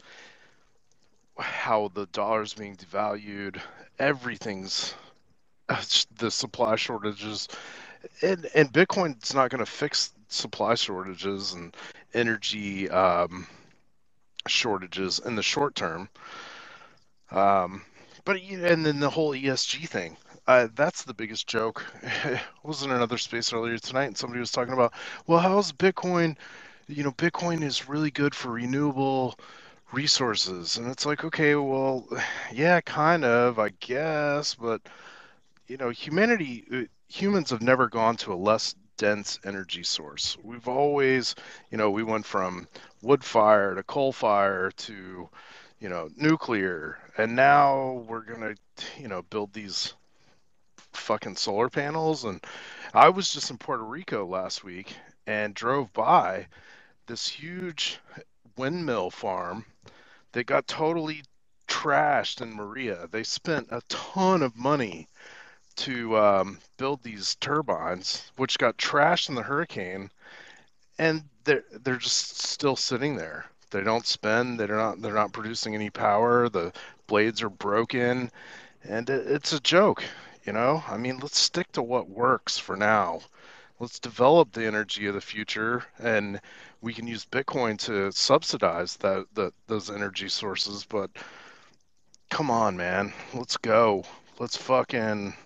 how the dollar's being devalued. Everything's the supply shortages, and Bitcoin's not going to fix supply shortages and energy shortages in the short term. Um, but and then the whole ESG thing. That's the biggest joke. I was in another space earlier tonight, and somebody was talking about, well, how's Bitcoin? You know, Bitcoin is really good for renewable resources, and it's like, okay, well, yeah, kind of, I guess, but you know, humans have never gone to a less dense energy source. We've always, you know, we went from wood fire to coal fire to, you know, nuclear, and now we're gonna, you know, build these fucking solar panels. And I was just in Puerto Rico last week and drove by this huge windmill farm that got totally trashed in Maria. They spent a ton of money to build these turbines, which got trashed in the hurricane, and they're just still sitting there. They don't spin. They're not producing any power. The blades are broken, and it's a joke. You know, I mean, let's stick to what works for now. Let's develop the energy of the future, and we can use Bitcoin to subsidize those energy sources. But come on, man, let's go. Let's fucking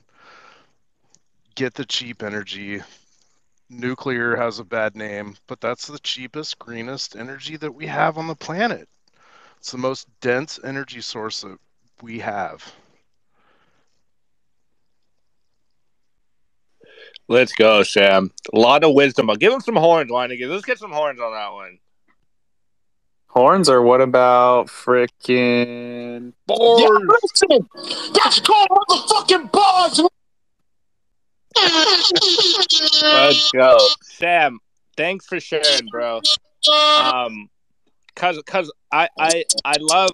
get the cheap energy. Nuclear has a bad name, but that's the cheapest, greenest energy that we have on the planet. It's the most dense energy source that we have. Let's go, Sam. A lot of wisdom. I'll give him some horns, Weineke. Let's get some horns on that one. Horns, or what about freaking Yeah, bars? listen, that's called motherfucking bars. Let's go, Sam. Thanks for sharing, bro. Cause I love.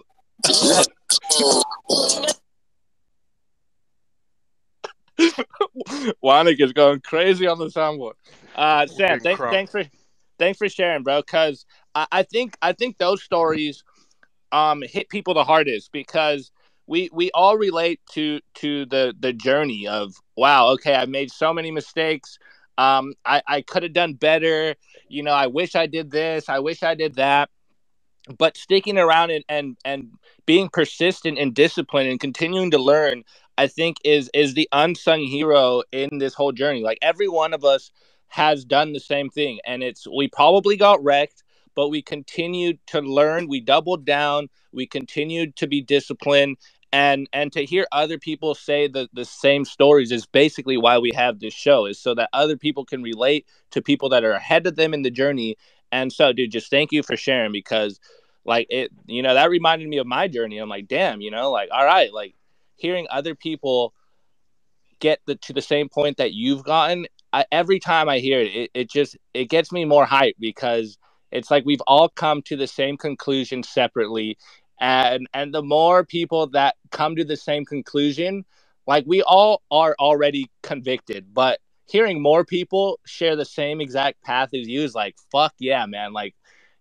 Wanik is going crazy on the soundboard. Sam, thanks for sharing, bro. Cause I think those stories hit people the hardest because we all relate to the journey of, wow, okay, I made so many mistakes. I could have done better. You know, I wish I did this. I wish I did that. But sticking around and being persistent and disciplined and continuing to learn, I think is the unsung hero in this whole journey. Like every one of us has done the same thing, and we probably got wrecked, but we continued to learn. We doubled down. We continued to be disciplined, and to hear other people say the same stories is basically why we have this show, is so that other people can relate to people that are ahead of them in the journey. And so, dude, just thank you for sharing, because like it, that reminded me of my journey. I'm like, damn, like, all right, like hearing other people get to the same point that you've gotten. Every time I hear it, it gets me more hyped, because it's like we've all come to the same conclusion separately. And the more people that come to the same conclusion, like we all are already convicted, but hearing more people share the same exact path as you is like, fuck yeah, man. Like,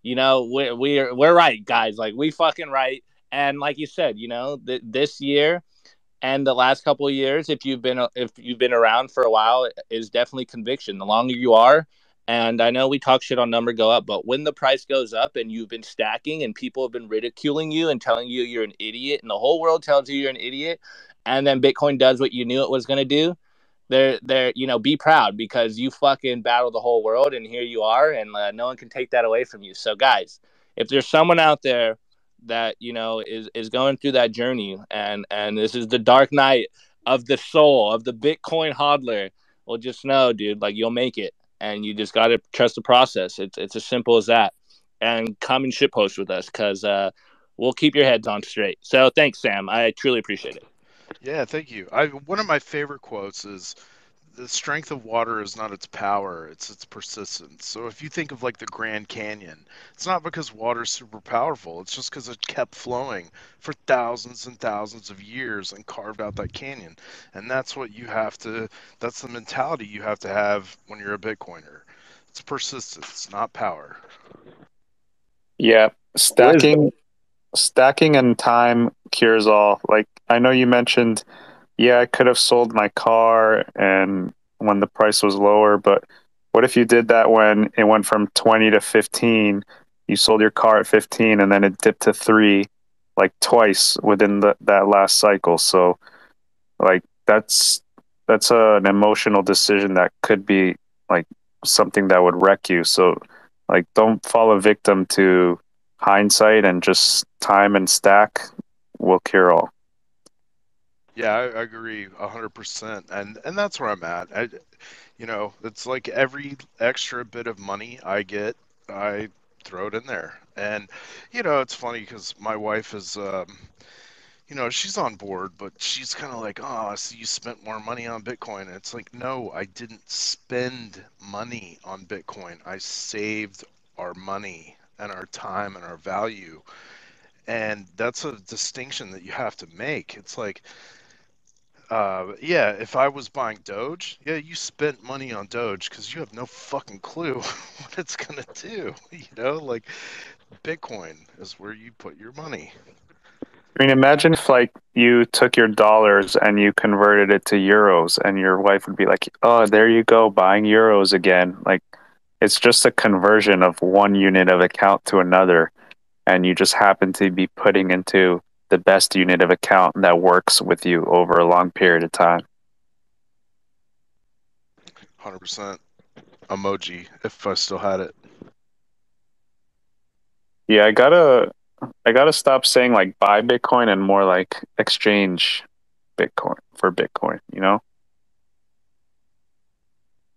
we're right, guys. Like, we fucking right. And like you said, this year and the last couple of years, if you've been around for a while, is definitely conviction. The longer you are, and I know we talk shit on number go up, but when the price goes up and you've been stacking and people have been ridiculing you and telling you you're an idiot, and the whole world tells you you're an idiot, and then Bitcoin does what you knew it was going to do, be proud, because you fucking battled the whole world, and here you are, and no one can take that away from you. So guys, if there's someone out there that is going through that journey, and this is the dark night of the soul of the Bitcoin hodler, well, just know, dude, like, you'll make it, and you just got to trust the process. It's as simple as that. And come and shitpost with us, because we'll keep your heads on straight. So thanks, Sam. I truly appreciate it. Yeah, thank you. One of my favorite quotes is, the strength of water is not its power, it's its persistence. So if you think of like the Grand Canyon, it's not because water's super powerful, it's just because it kept flowing for thousands and thousands of years and carved out that canyon. And that's that's the mentality you have to have when you're a Bitcoiner. It's persistence, not power. Yeah, stacking and time cures all. Like, I know you mentioned, yeah, I could have sold my car and when the price was lower, but what if you did that when it went from 20 to 15? You sold your car at 15 and then it dipped to 3, like twice within that last cycle. So like that's an emotional decision that could be like something that would wreck you. So like, don't fall a victim to hindsight, and just time and stack will cure all. Yeah, I agree 100%, and that's where I'm at. It's like every extra bit of money I get, I throw it in there. And it's funny because my wife is, she's on board, but she's kind of like, oh, so you spent more money on Bitcoin. And it's like, no, I didn't spend money on Bitcoin. I saved our money and our time and our value. And that's a distinction that you have to make. It's like, yeah, if I was buying Doge, yeah, you spent money on Doge because you have no fucking clue what it's gonna do. Like Bitcoin is where you put your money. I mean, imagine if like you took your dollars and you converted it to euros, and your wife would be like, "Oh, there you go, buying euros again." Like, it's just a conversion of one unit of account to another, and you just happen to be putting into the best unit of account that works with you over a long period of time. 100% emoji if I still had it. Yeah, I gotta stop saying like buy Bitcoin and more like exchange Bitcoin for Bitcoin,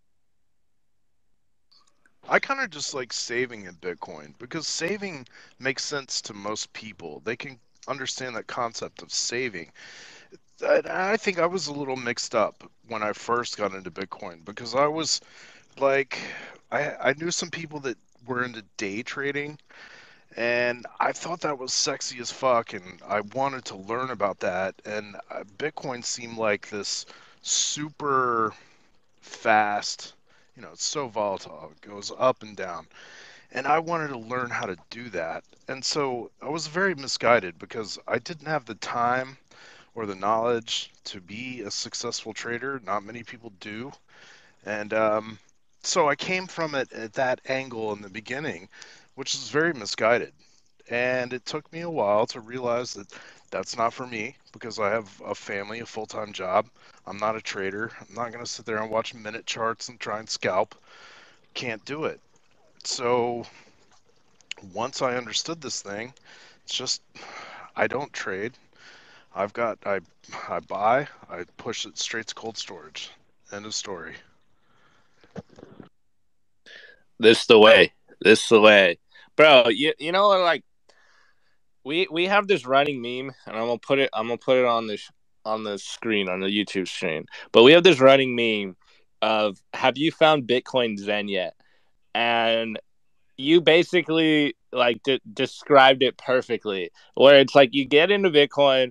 I kind of just like saving in Bitcoin because saving makes sense to most people. They can understand that concept of saving. I think I was a little mixed up when I first got into Bitcoin because I was like, I knew some people that were into day trading, and I thought that was sexy as fuck, and I wanted to learn about that. And Bitcoin seemed like this super fast, it's so volatile, it goes up and down. And I wanted to learn how to do that. And so I was very misguided because I didn't have the time or the knowledge to be a successful trader. Not many people do. And so I came from it at that angle in the beginning, which is very misguided. And it took me a while to realize that that's not for me because I have a family, a full-time job. I'm not a trader. I'm not going to sit there and watch minute charts and try and scalp. Can't do it. So once I understood this thing, it's just I don't trade. I buy, I push it straight to cold storage. End of story. This the way. This the way, bro. You know like we have this running meme, and I'm gonna put it on the screen on the YouTube screen. But we have this running meme of have you found Bitcoin Zen yet? And you basically like described it perfectly. Where it's like you get into Bitcoin,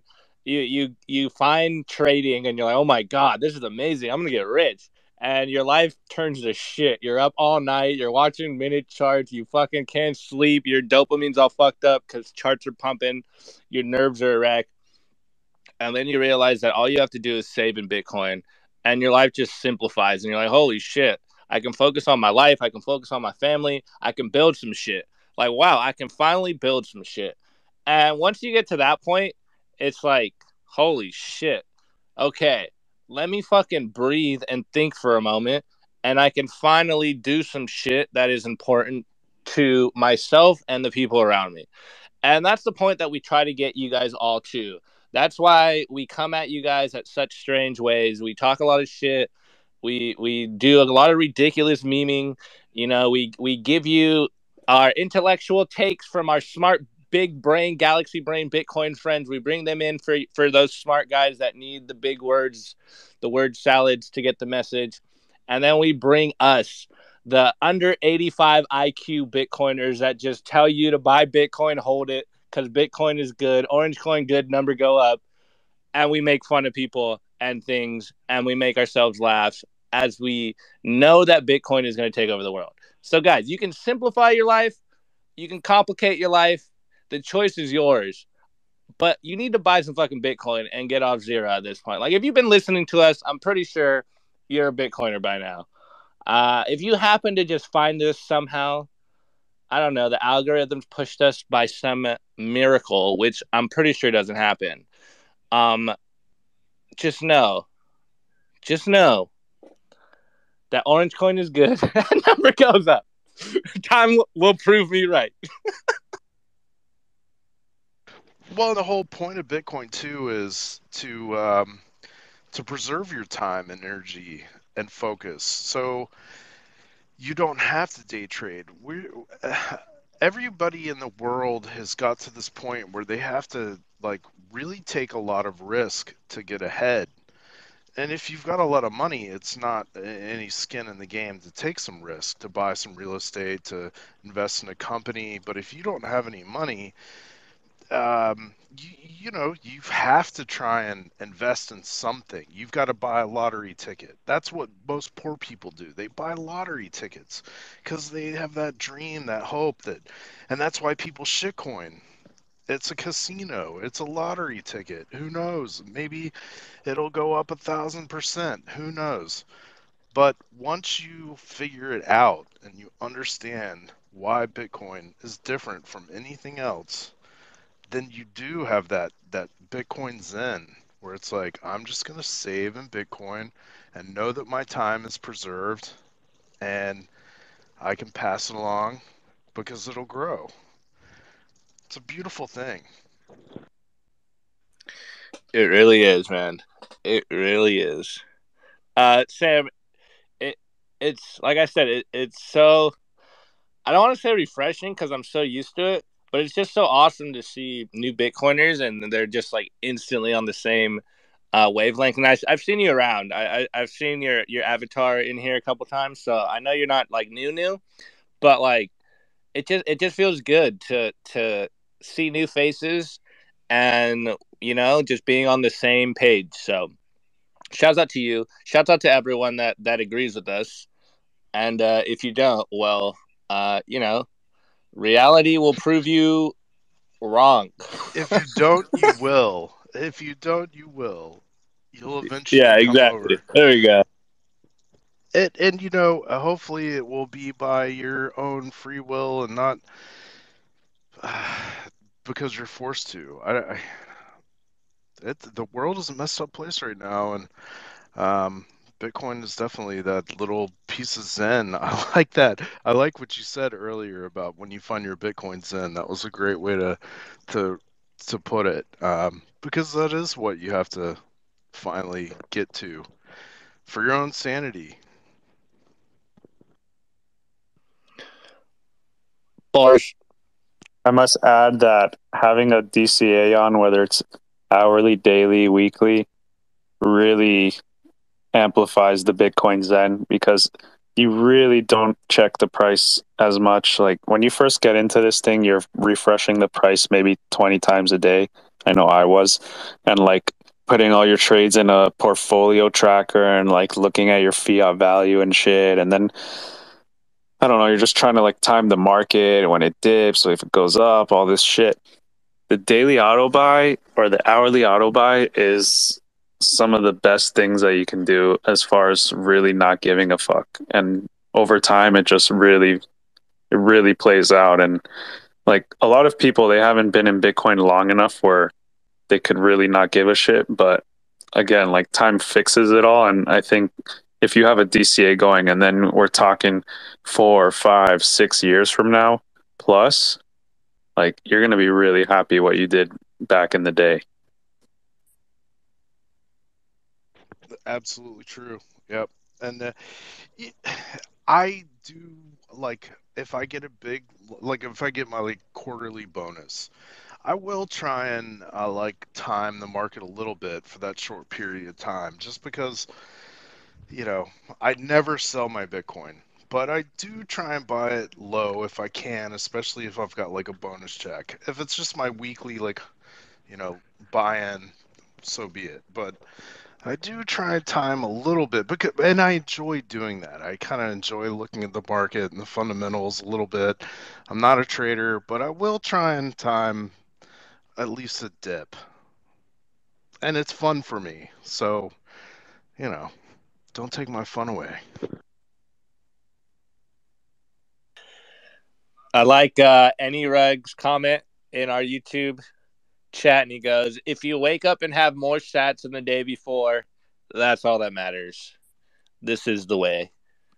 you find trading, and you're like, oh my god, this is amazing. I'm gonna get rich. And your life turns to shit. You're up all night. You're watching minute charts. You fucking can't sleep. Your dopamine's all fucked up because charts are pumping. Your nerves are a wreck. And then you realize that all you have to do is save in Bitcoin, and your life just simplifies. And you're like, holy shit, I can focus on my life. I can focus on my family. I can build some shit. Like, wow, I can finally build some shit. And once you get to that point, it's like, holy shit. Okay, let me fucking breathe and think for a moment. And I can finally do some shit that is important to myself and the people around me. And that's the point that we try to get you guys all to. That's why we come at you guys at such strange ways. We talk a lot of shit. We do a lot of ridiculous memeing. We give you our intellectual takes from our smart big brain galaxy brain Bitcoin friends. We bring them in for those smart guys that need the big words, the word salads to get the message. And then we bring us the under 85 IQ Bitcoiners that just tell you to buy Bitcoin, hold it, because Bitcoin is good. Orange coin good, number go up. And we make fun of people and things, and we make ourselves laugh as we know that Bitcoin is going to take over the world. So, guys, you can simplify your life, you can complicate your life. The choice is yours. But you need to buy some fucking Bitcoin and get off zero at this point. Like, if you've been listening to us, I'm pretty sure you're a Bitcoiner by now. If you happen to just find this somehow, I don't know, the algorithms pushed us by some miracle, which I'm pretty sure doesn't happen. Um, just know that orange coin is good. That number goes up. Time will prove me right. Well, the whole point of Bitcoin too is to preserve your time, energy, and focus. So you don't have to day trade. Everybody in the world has got to this point where they have to like really take a lot of risk to get ahead. And if you've got a lot of money, it's not any skin in the game to take some risk, to buy some real estate, to invest in a company. But if you don't have any money, you have to try and invest in something. You've got to buy a lottery ticket. That's what most poor people do. They buy lottery tickets because they have that dream, that hope and that's why people shitcoin. It's a casino. It's a lottery ticket. Who knows? Maybe it'll go up 1,000%. Who knows? But once you figure it out and you understand why Bitcoin is different from anything else, then you do have that Bitcoin Zen where it's like I'm just going to save in Bitcoin and know that my time is preserved and I can pass it along because it'll grow. It's a beautiful thing. It really is, man. It really is. Sam, it's like I said, it's so I don't want to say refreshing because I'm so used to it, but it's just so awesome to see new Bitcoiners and they're just like instantly on the same wavelength. And I've seen you around. I've seen your avatar in here a couple times, so I know you're not like new, but like it just feels good to see new faces and just being on the same page. So shouts out to you. Shouts out to everyone that agrees with us. And if you don't, well, reality will prove you wrong. If you don't, you will. If you don't, you will. You'll eventually Yeah, come exactly. over. There we go. And hopefully it will be by your own free will and not because you're forced to. The world is a messed up place right now, and Bitcoin is definitely that little piece of zen. I like that. I like what you said earlier about when you find your Bitcoin zen. That was a great way to put it, because that is what you have to finally get to for your own sanity. Bars. I must add that having a DCA on, whether it's hourly, daily, weekly, really amplifies the Bitcoin Zen because you really don't check the price as much. Like when you first get into this thing, you're refreshing the price maybe 20 times a day. I know I was. And like putting all your trades in a portfolio tracker and like looking at your fiat value and shit. And then I don't know, you're just trying to like time the market when it dips, so if it goes up, all this shit. The daily auto buy or the hourly auto buy is some of the best things that you can do as far as really not giving a fuck. And over time it really plays out. And like a lot of people, they haven't been in Bitcoin long enough where they could really not give a shit. But again, like time fixes it all. And I think if you have a DCA going and then we're talking 4, 5, 6 years from now plus, like you're going to be really happy what you did back in the day. Absolutely true. Yep. And I do like if I get if I get my like quarterly bonus, I will try and like time the market a little bit for that short period of time, just because I never sell my Bitcoin, but I do try and buy it low if I can, especially if I've got like a bonus check. If it's just my weekly like buy-in, so be it. But I do try and time a little bit and I enjoy doing that. I kind of enjoy looking at the market and the fundamentals a little bit. I'm not a trader, but I will try and time at least a dip. And it's fun for me. So, don't take my fun away. I like Any Rug's comment in our YouTube chat, and he goes, "If you wake up and have more sats than the day before, that's all that matters. This is the way."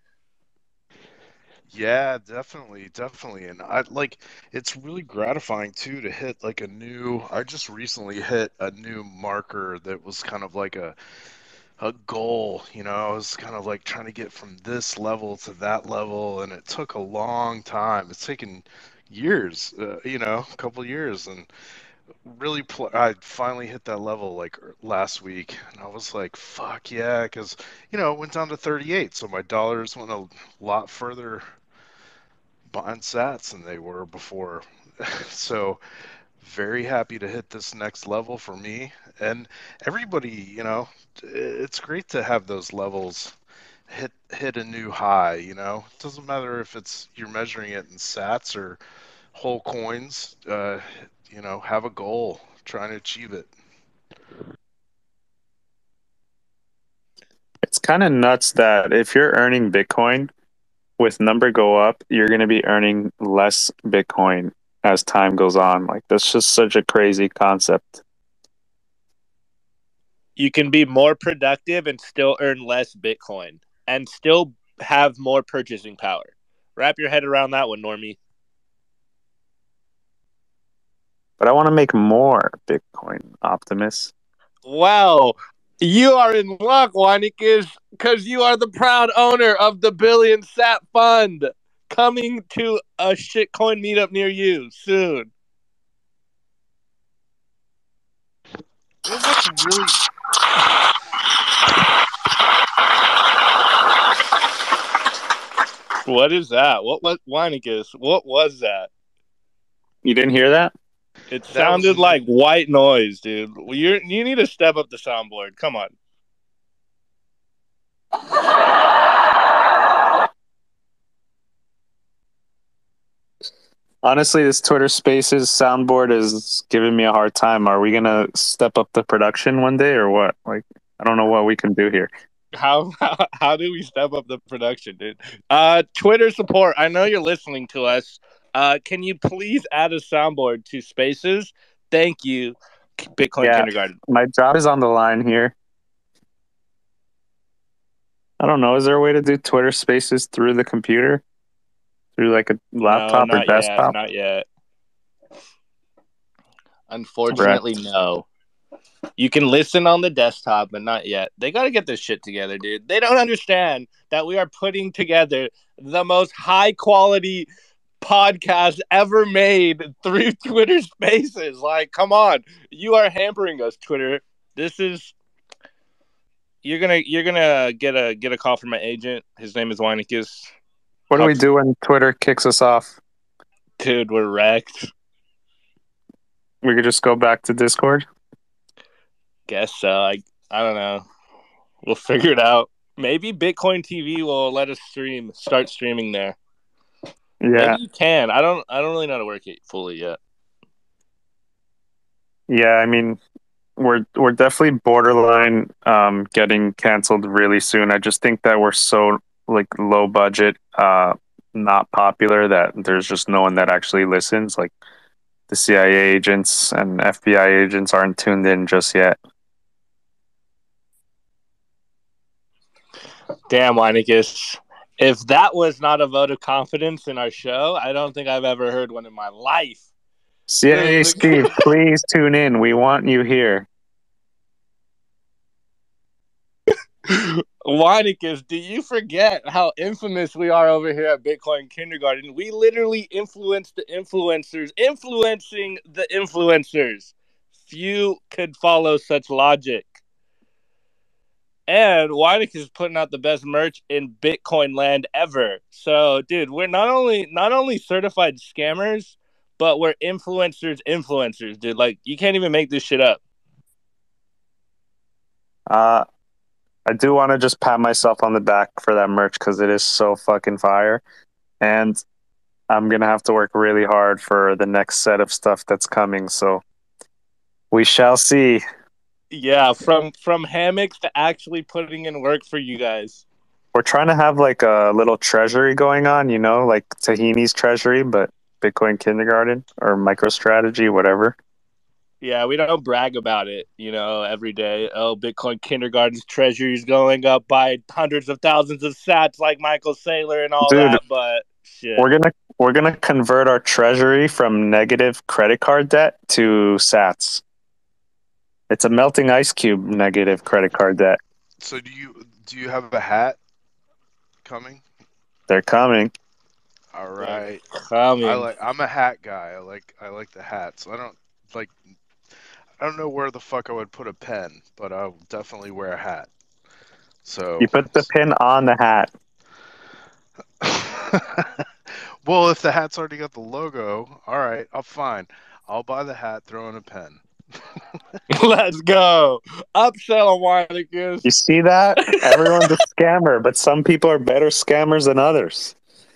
Yeah, definitely, definitely. And it's really gratifying too to hit like I just recently hit a new marker that was kind of like a goal, I was kind of like trying to get from this level to that level, and it took a long time. It's taken years, a couple years, and really I finally hit that level like last week, and I was like, fuck yeah, because it went down to 38, so my dollars went a lot further buying sats than they were before. So very happy to hit this next level for me and everybody. It's great to have those levels hit a new high. It doesn't matter if it's you're measuring it in sats or whole coins. Have a goal, trying to achieve it. It's kind of nuts that if you're earning Bitcoin with number go up, you're going to be earning less Bitcoin as time goes on. Like that's just such a crazy concept. You can be more productive and still earn less Bitcoin and still have more purchasing power. Wrap your head around that one, Normie. But I want to make more Bitcoin, Optimus. Wow. You are in luck, Wanikis, because you are the proud owner of the Billion Sat Fund. coming to a shitcoin meetup near you soon. You know what's really What is that? What was Weinicus? What was that? You didn't hear that? It That sounded was- like white noise, dude. You need to step up the soundboard. Come on. Honestly, this Twitter Spaces soundboard is giving me a hard time. Are we gonna step up the production one day or what? Like, I don't know what we can do here. How do we step up the production, dude? Twitter support. I know you're listening to us. Can you please add a soundboard to Spaces? Thank you, Bitcoin Yeah. Kindergarten. My job is on the line here. I don't know. Is there a way to do Twitter Spaces through the computer? Through like a laptop No, or desktop? not yet. Unfortunately, no. You can listen on the desktop, but not yet. They got to get this shit together, dude. They don't understand that we are putting together the most high quality podcast ever made through Twitter Spaces. Like, come on. You are hampering us, Twitter. This is you're gonna get a call from my agent. His name is Weinicus. What do we do when Twitter kicks us off? Dude, we're wrecked. We could just go back to Discord? Guess so. I don't know. We'll figure it out. Maybe Bitcoin TV will let us start streaming there. Yeah. Maybe you can. I don't really know how to work it fully yet. Yeah, I mean, we're definitely borderline getting canceled really soon. I just think that we're so like low budget, not popular, that there's just no one that actually listens. Like the CIA agents and FBI agents aren't tuned in just yet. Damn, Weinicus. If that was not a vote of confidence in our show, I don't think I've ever heard one in my life. CIA Steve, please tune in. We want you here. Weinicus, do you forget how infamous we are over here at Bitcoin Kindergarten? We literally influence the influencers, influencing the influencers. Few could follow such logic. And Weinicus is putting out the best merch in Bitcoin land ever. So, dude, we're not only certified scammers, but we're influencers, dude. Like, you can't even make this shit up. I do want to just pat myself on the back for that merch because it is so fucking fire. And I'm going to have to work really hard for the next set of stuff that's coming. So we shall see. Yeah, from hammocks to actually putting in work for you guys. We're trying to have like a little treasury going on, you know, like Tahini's treasury, but Bitcoin Kindergarten or MicroStrategy, whatever. Yeah, we don't brag about it, you know, every day. Oh, Bitcoin Kindergarten's treasury is going up by hundreds of thousands of sats like Michael Saylor and all Dude, that, but shit. We're gonna convert our treasury from negative credit card debt to sats. It's a melting ice cube negative credit card debt. So do you have a hat coming? They're coming. All right. Coming. I'm a hat guy. I like the hats. I don't know where the fuck I would put a pen, but I'll definitely wear a hat. So You put the pin on the hat. well, if the hat's already got the logo, all right, I'm fine. I'll buy the hat, throw in a pen. Let's go. Upsell on Weinicus. You see that? Everyone's a scammer, but some people are better scammers than others.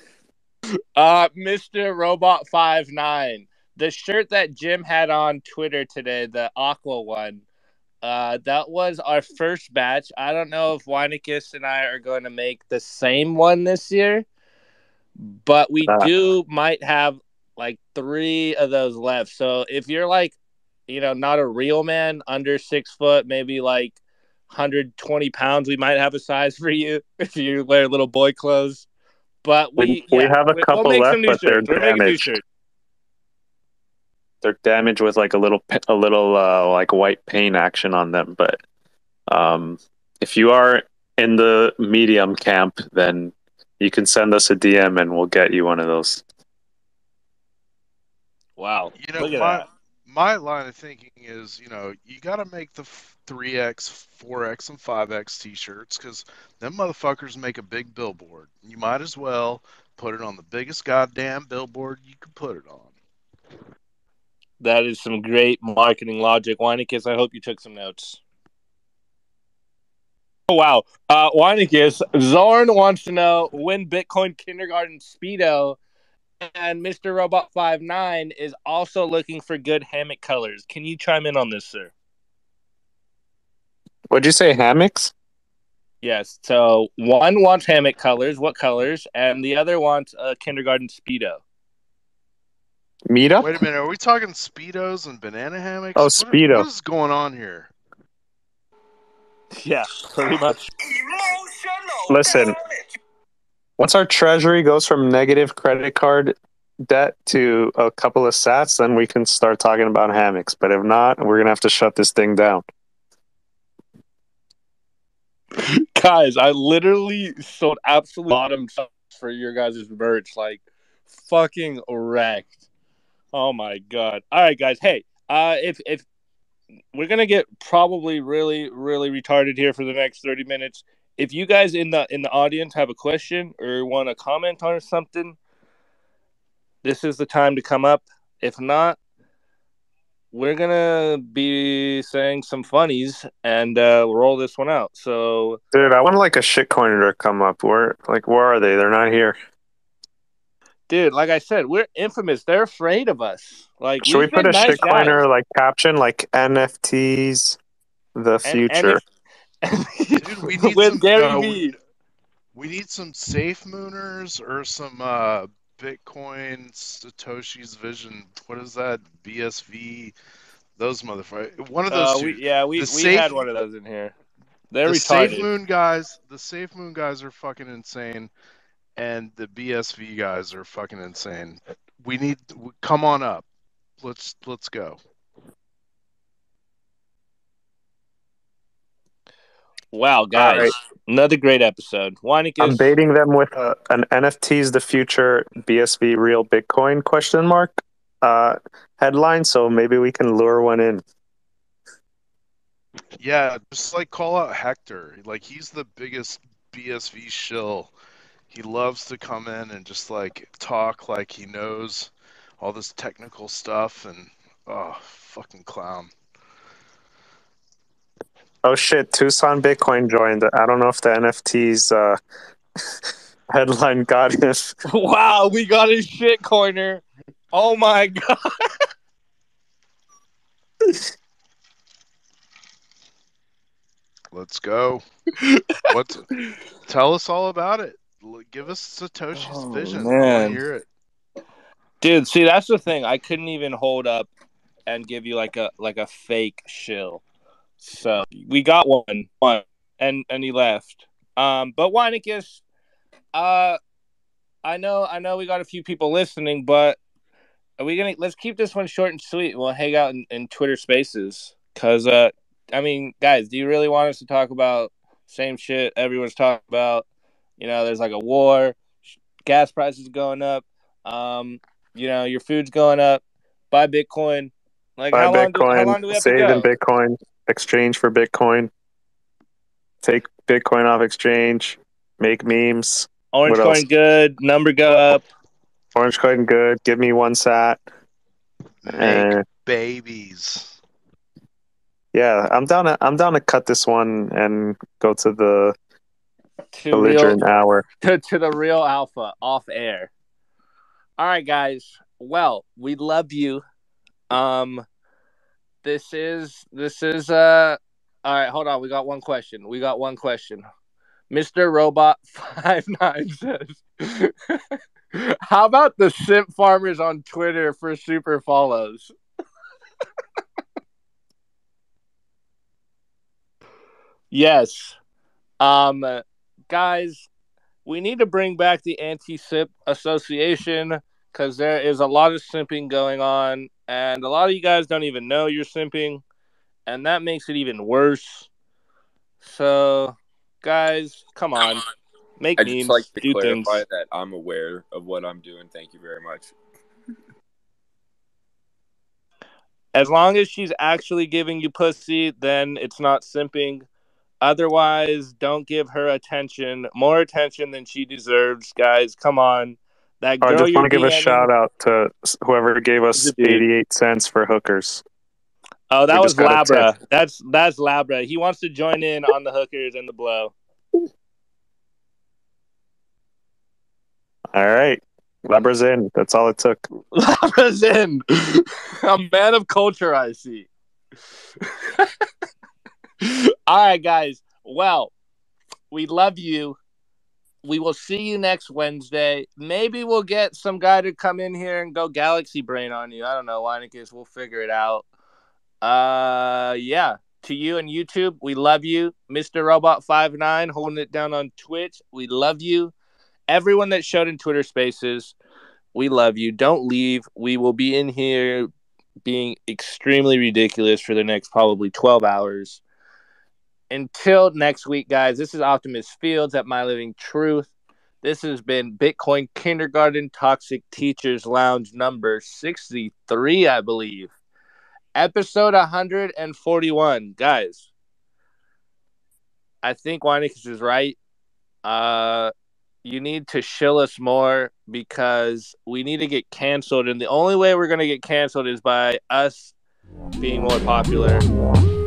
Mr. Robot 59. The shirt that Jim had on Twitter today, the Aqua one, that was our first batch. I don't know if Weinicus and I are going to make the same one this year, but we might have like 3 of those left. So if you're like, you know, not a real man, under 6 foot, maybe like 120 pounds, we might have a size for you if you wear little boy clothes. But we have a couple left, but they're damaged. They're damaged with like a little like white paint action on them. But if you are in the medium camp, then You can send us a DM and we'll get you one of those. Wow. You know, Look at my line of thinking is, you know, you got to make the 3X, 4X, and 5X t-shirts because them motherfuckers make a big billboard. You might as well put it on the biggest goddamn billboard you could put it on. that is some great marketing logic. Weinicus, I hope you took some notes. Oh, wow. Weinicus, Zorn wants to know when Bitcoin Kindergarten Speedo, and Mr. Robot 59 is also looking for good hammock colors. Can you chime in on this, sir? What'd you say, hammocks? Yes. So one wants hammock colors. What colors? And the other wants a kindergarten Speedo. Meetup? Wait a minute, are we talking Speedos and banana hammocks? Oh, What Speedo. is going on here? Yeah, pretty much. Listen, once our treasury goes from negative credit card debt to a couple of sats, then we can start talking about hammocks. But if not, we're going to have to shut this thing down. Guys, I literally sold absolute bottom for your guys' merch. Like, fucking wrecked. Oh my god. All right, guys. Hey, if we're gonna get probably really, really retarded here for the next 30 minutes. If you guys in the audience have a question or want to comment on something, this is the time to come up. If not, we're gonna be saying some funnies and roll this one out. So, Dude, I want like a shitcoiner to come up. Where are they? They're not here. dude, like I said, we're infamous. They're afraid of us. Like, Should we we've put been a nice shitcoiner guys. like caption like NFTs the future? Dude, we need with some Gary Vee. we need some safe mooners or some Bitcoin Satoshi's Vision. What is that? BSV. Those motherfuckers. One of those two. We had one of those in here. They're the retarded. Safe Moon guys are fucking insane, and the BSV guys are fucking insane. Come on up. Let's go. Wow, guys. Right. Another great episode. Weinicus. I'm baiting them with an NFTs the future BSV real Bitcoin ? Headline, so maybe we can lure one in. Yeah, just like call out Hector. Like, he's the biggest BSV shill. He loves to come in and just like talk like he knows all this technical stuff, and fucking clown. Oh shit, Tucson Bitcoin joined. I don't know if the NFTs headline got him. Wow, we got a shit corner. Oh my god. Let's go. Tell us all about it. Give us Satoshi's vision. Man. I want to hear it. Dude, see, that's the thing. I couldn't even hold up and give you like a fake shill. So we got one, and he left. But Weinicus, I know we got a few people listening, but let's keep this one short and sweet. We'll hang out in Twitter Spaces, cause I mean, guys, do you really want us to talk about same shit everyone's talking about? You know, there's like a war, gas prices going up, you know, your food's going up. Buy Bitcoin. Like, how long do we have to go? Save in Bitcoin. Exchange for Bitcoin. Take Bitcoin off exchange. Make memes. Orange coin good. Number go up. Orange coin good. Give me one sat. Make babies. Yeah, I'm down to cut this one and go to the belligerent hour. To the real alpha off air. All right, guys. Well, we love you. This is all right, hold on. We got one question. Mr. Robot 59 says, how about the simp farmers on Twitter for super follows? Yes. Guys, we need to bring back the anti-simp association because there is a lot of simping going on, and a lot of you guys don't even know you're simping, and that makes it even worse. So, guys, come on. make I memes, just like to do clarify things. that I'm aware of what I'm doing. Thank you very much. As long as she's actually giving you pussy, then it's not simping. Otherwise, don't give her more attention than she deserves, guys. Come on. That I girl just you're want to give a DMing shout out to whoever gave is us a pig. 88 cents for hookers. Oh, that We was just got a Labra. tip. That's Labra. He wants to join in on the hookers and the blow. All right. Lebra's in. That's all it took. Labra's in. A man of culture, I see. All right, guys. Well, we love you. We will see you next Wednesday. Maybe we'll get some guy to come in here and go Galaxy Brain on you. I don't know, Weinicus. We'll figure it out. Yeah. To you and YouTube, we love you. Mr. Robot 59 holding it down on Twitch. We love you. Everyone that showed in Twitter Spaces, we love you. Don't leave. We will be in here being extremely ridiculous for the next probably 12 hours. Until next week, guys, this is Optimus Fields at My Living Truth. This has been Bitcoin Kindergarten Toxic Teachers Lounge number 63, I believe. Episode 141. Guys, I think Weinicus is right. You need to shill us more because we need to get canceled. And the only way we're going to get canceled is by us being more popular.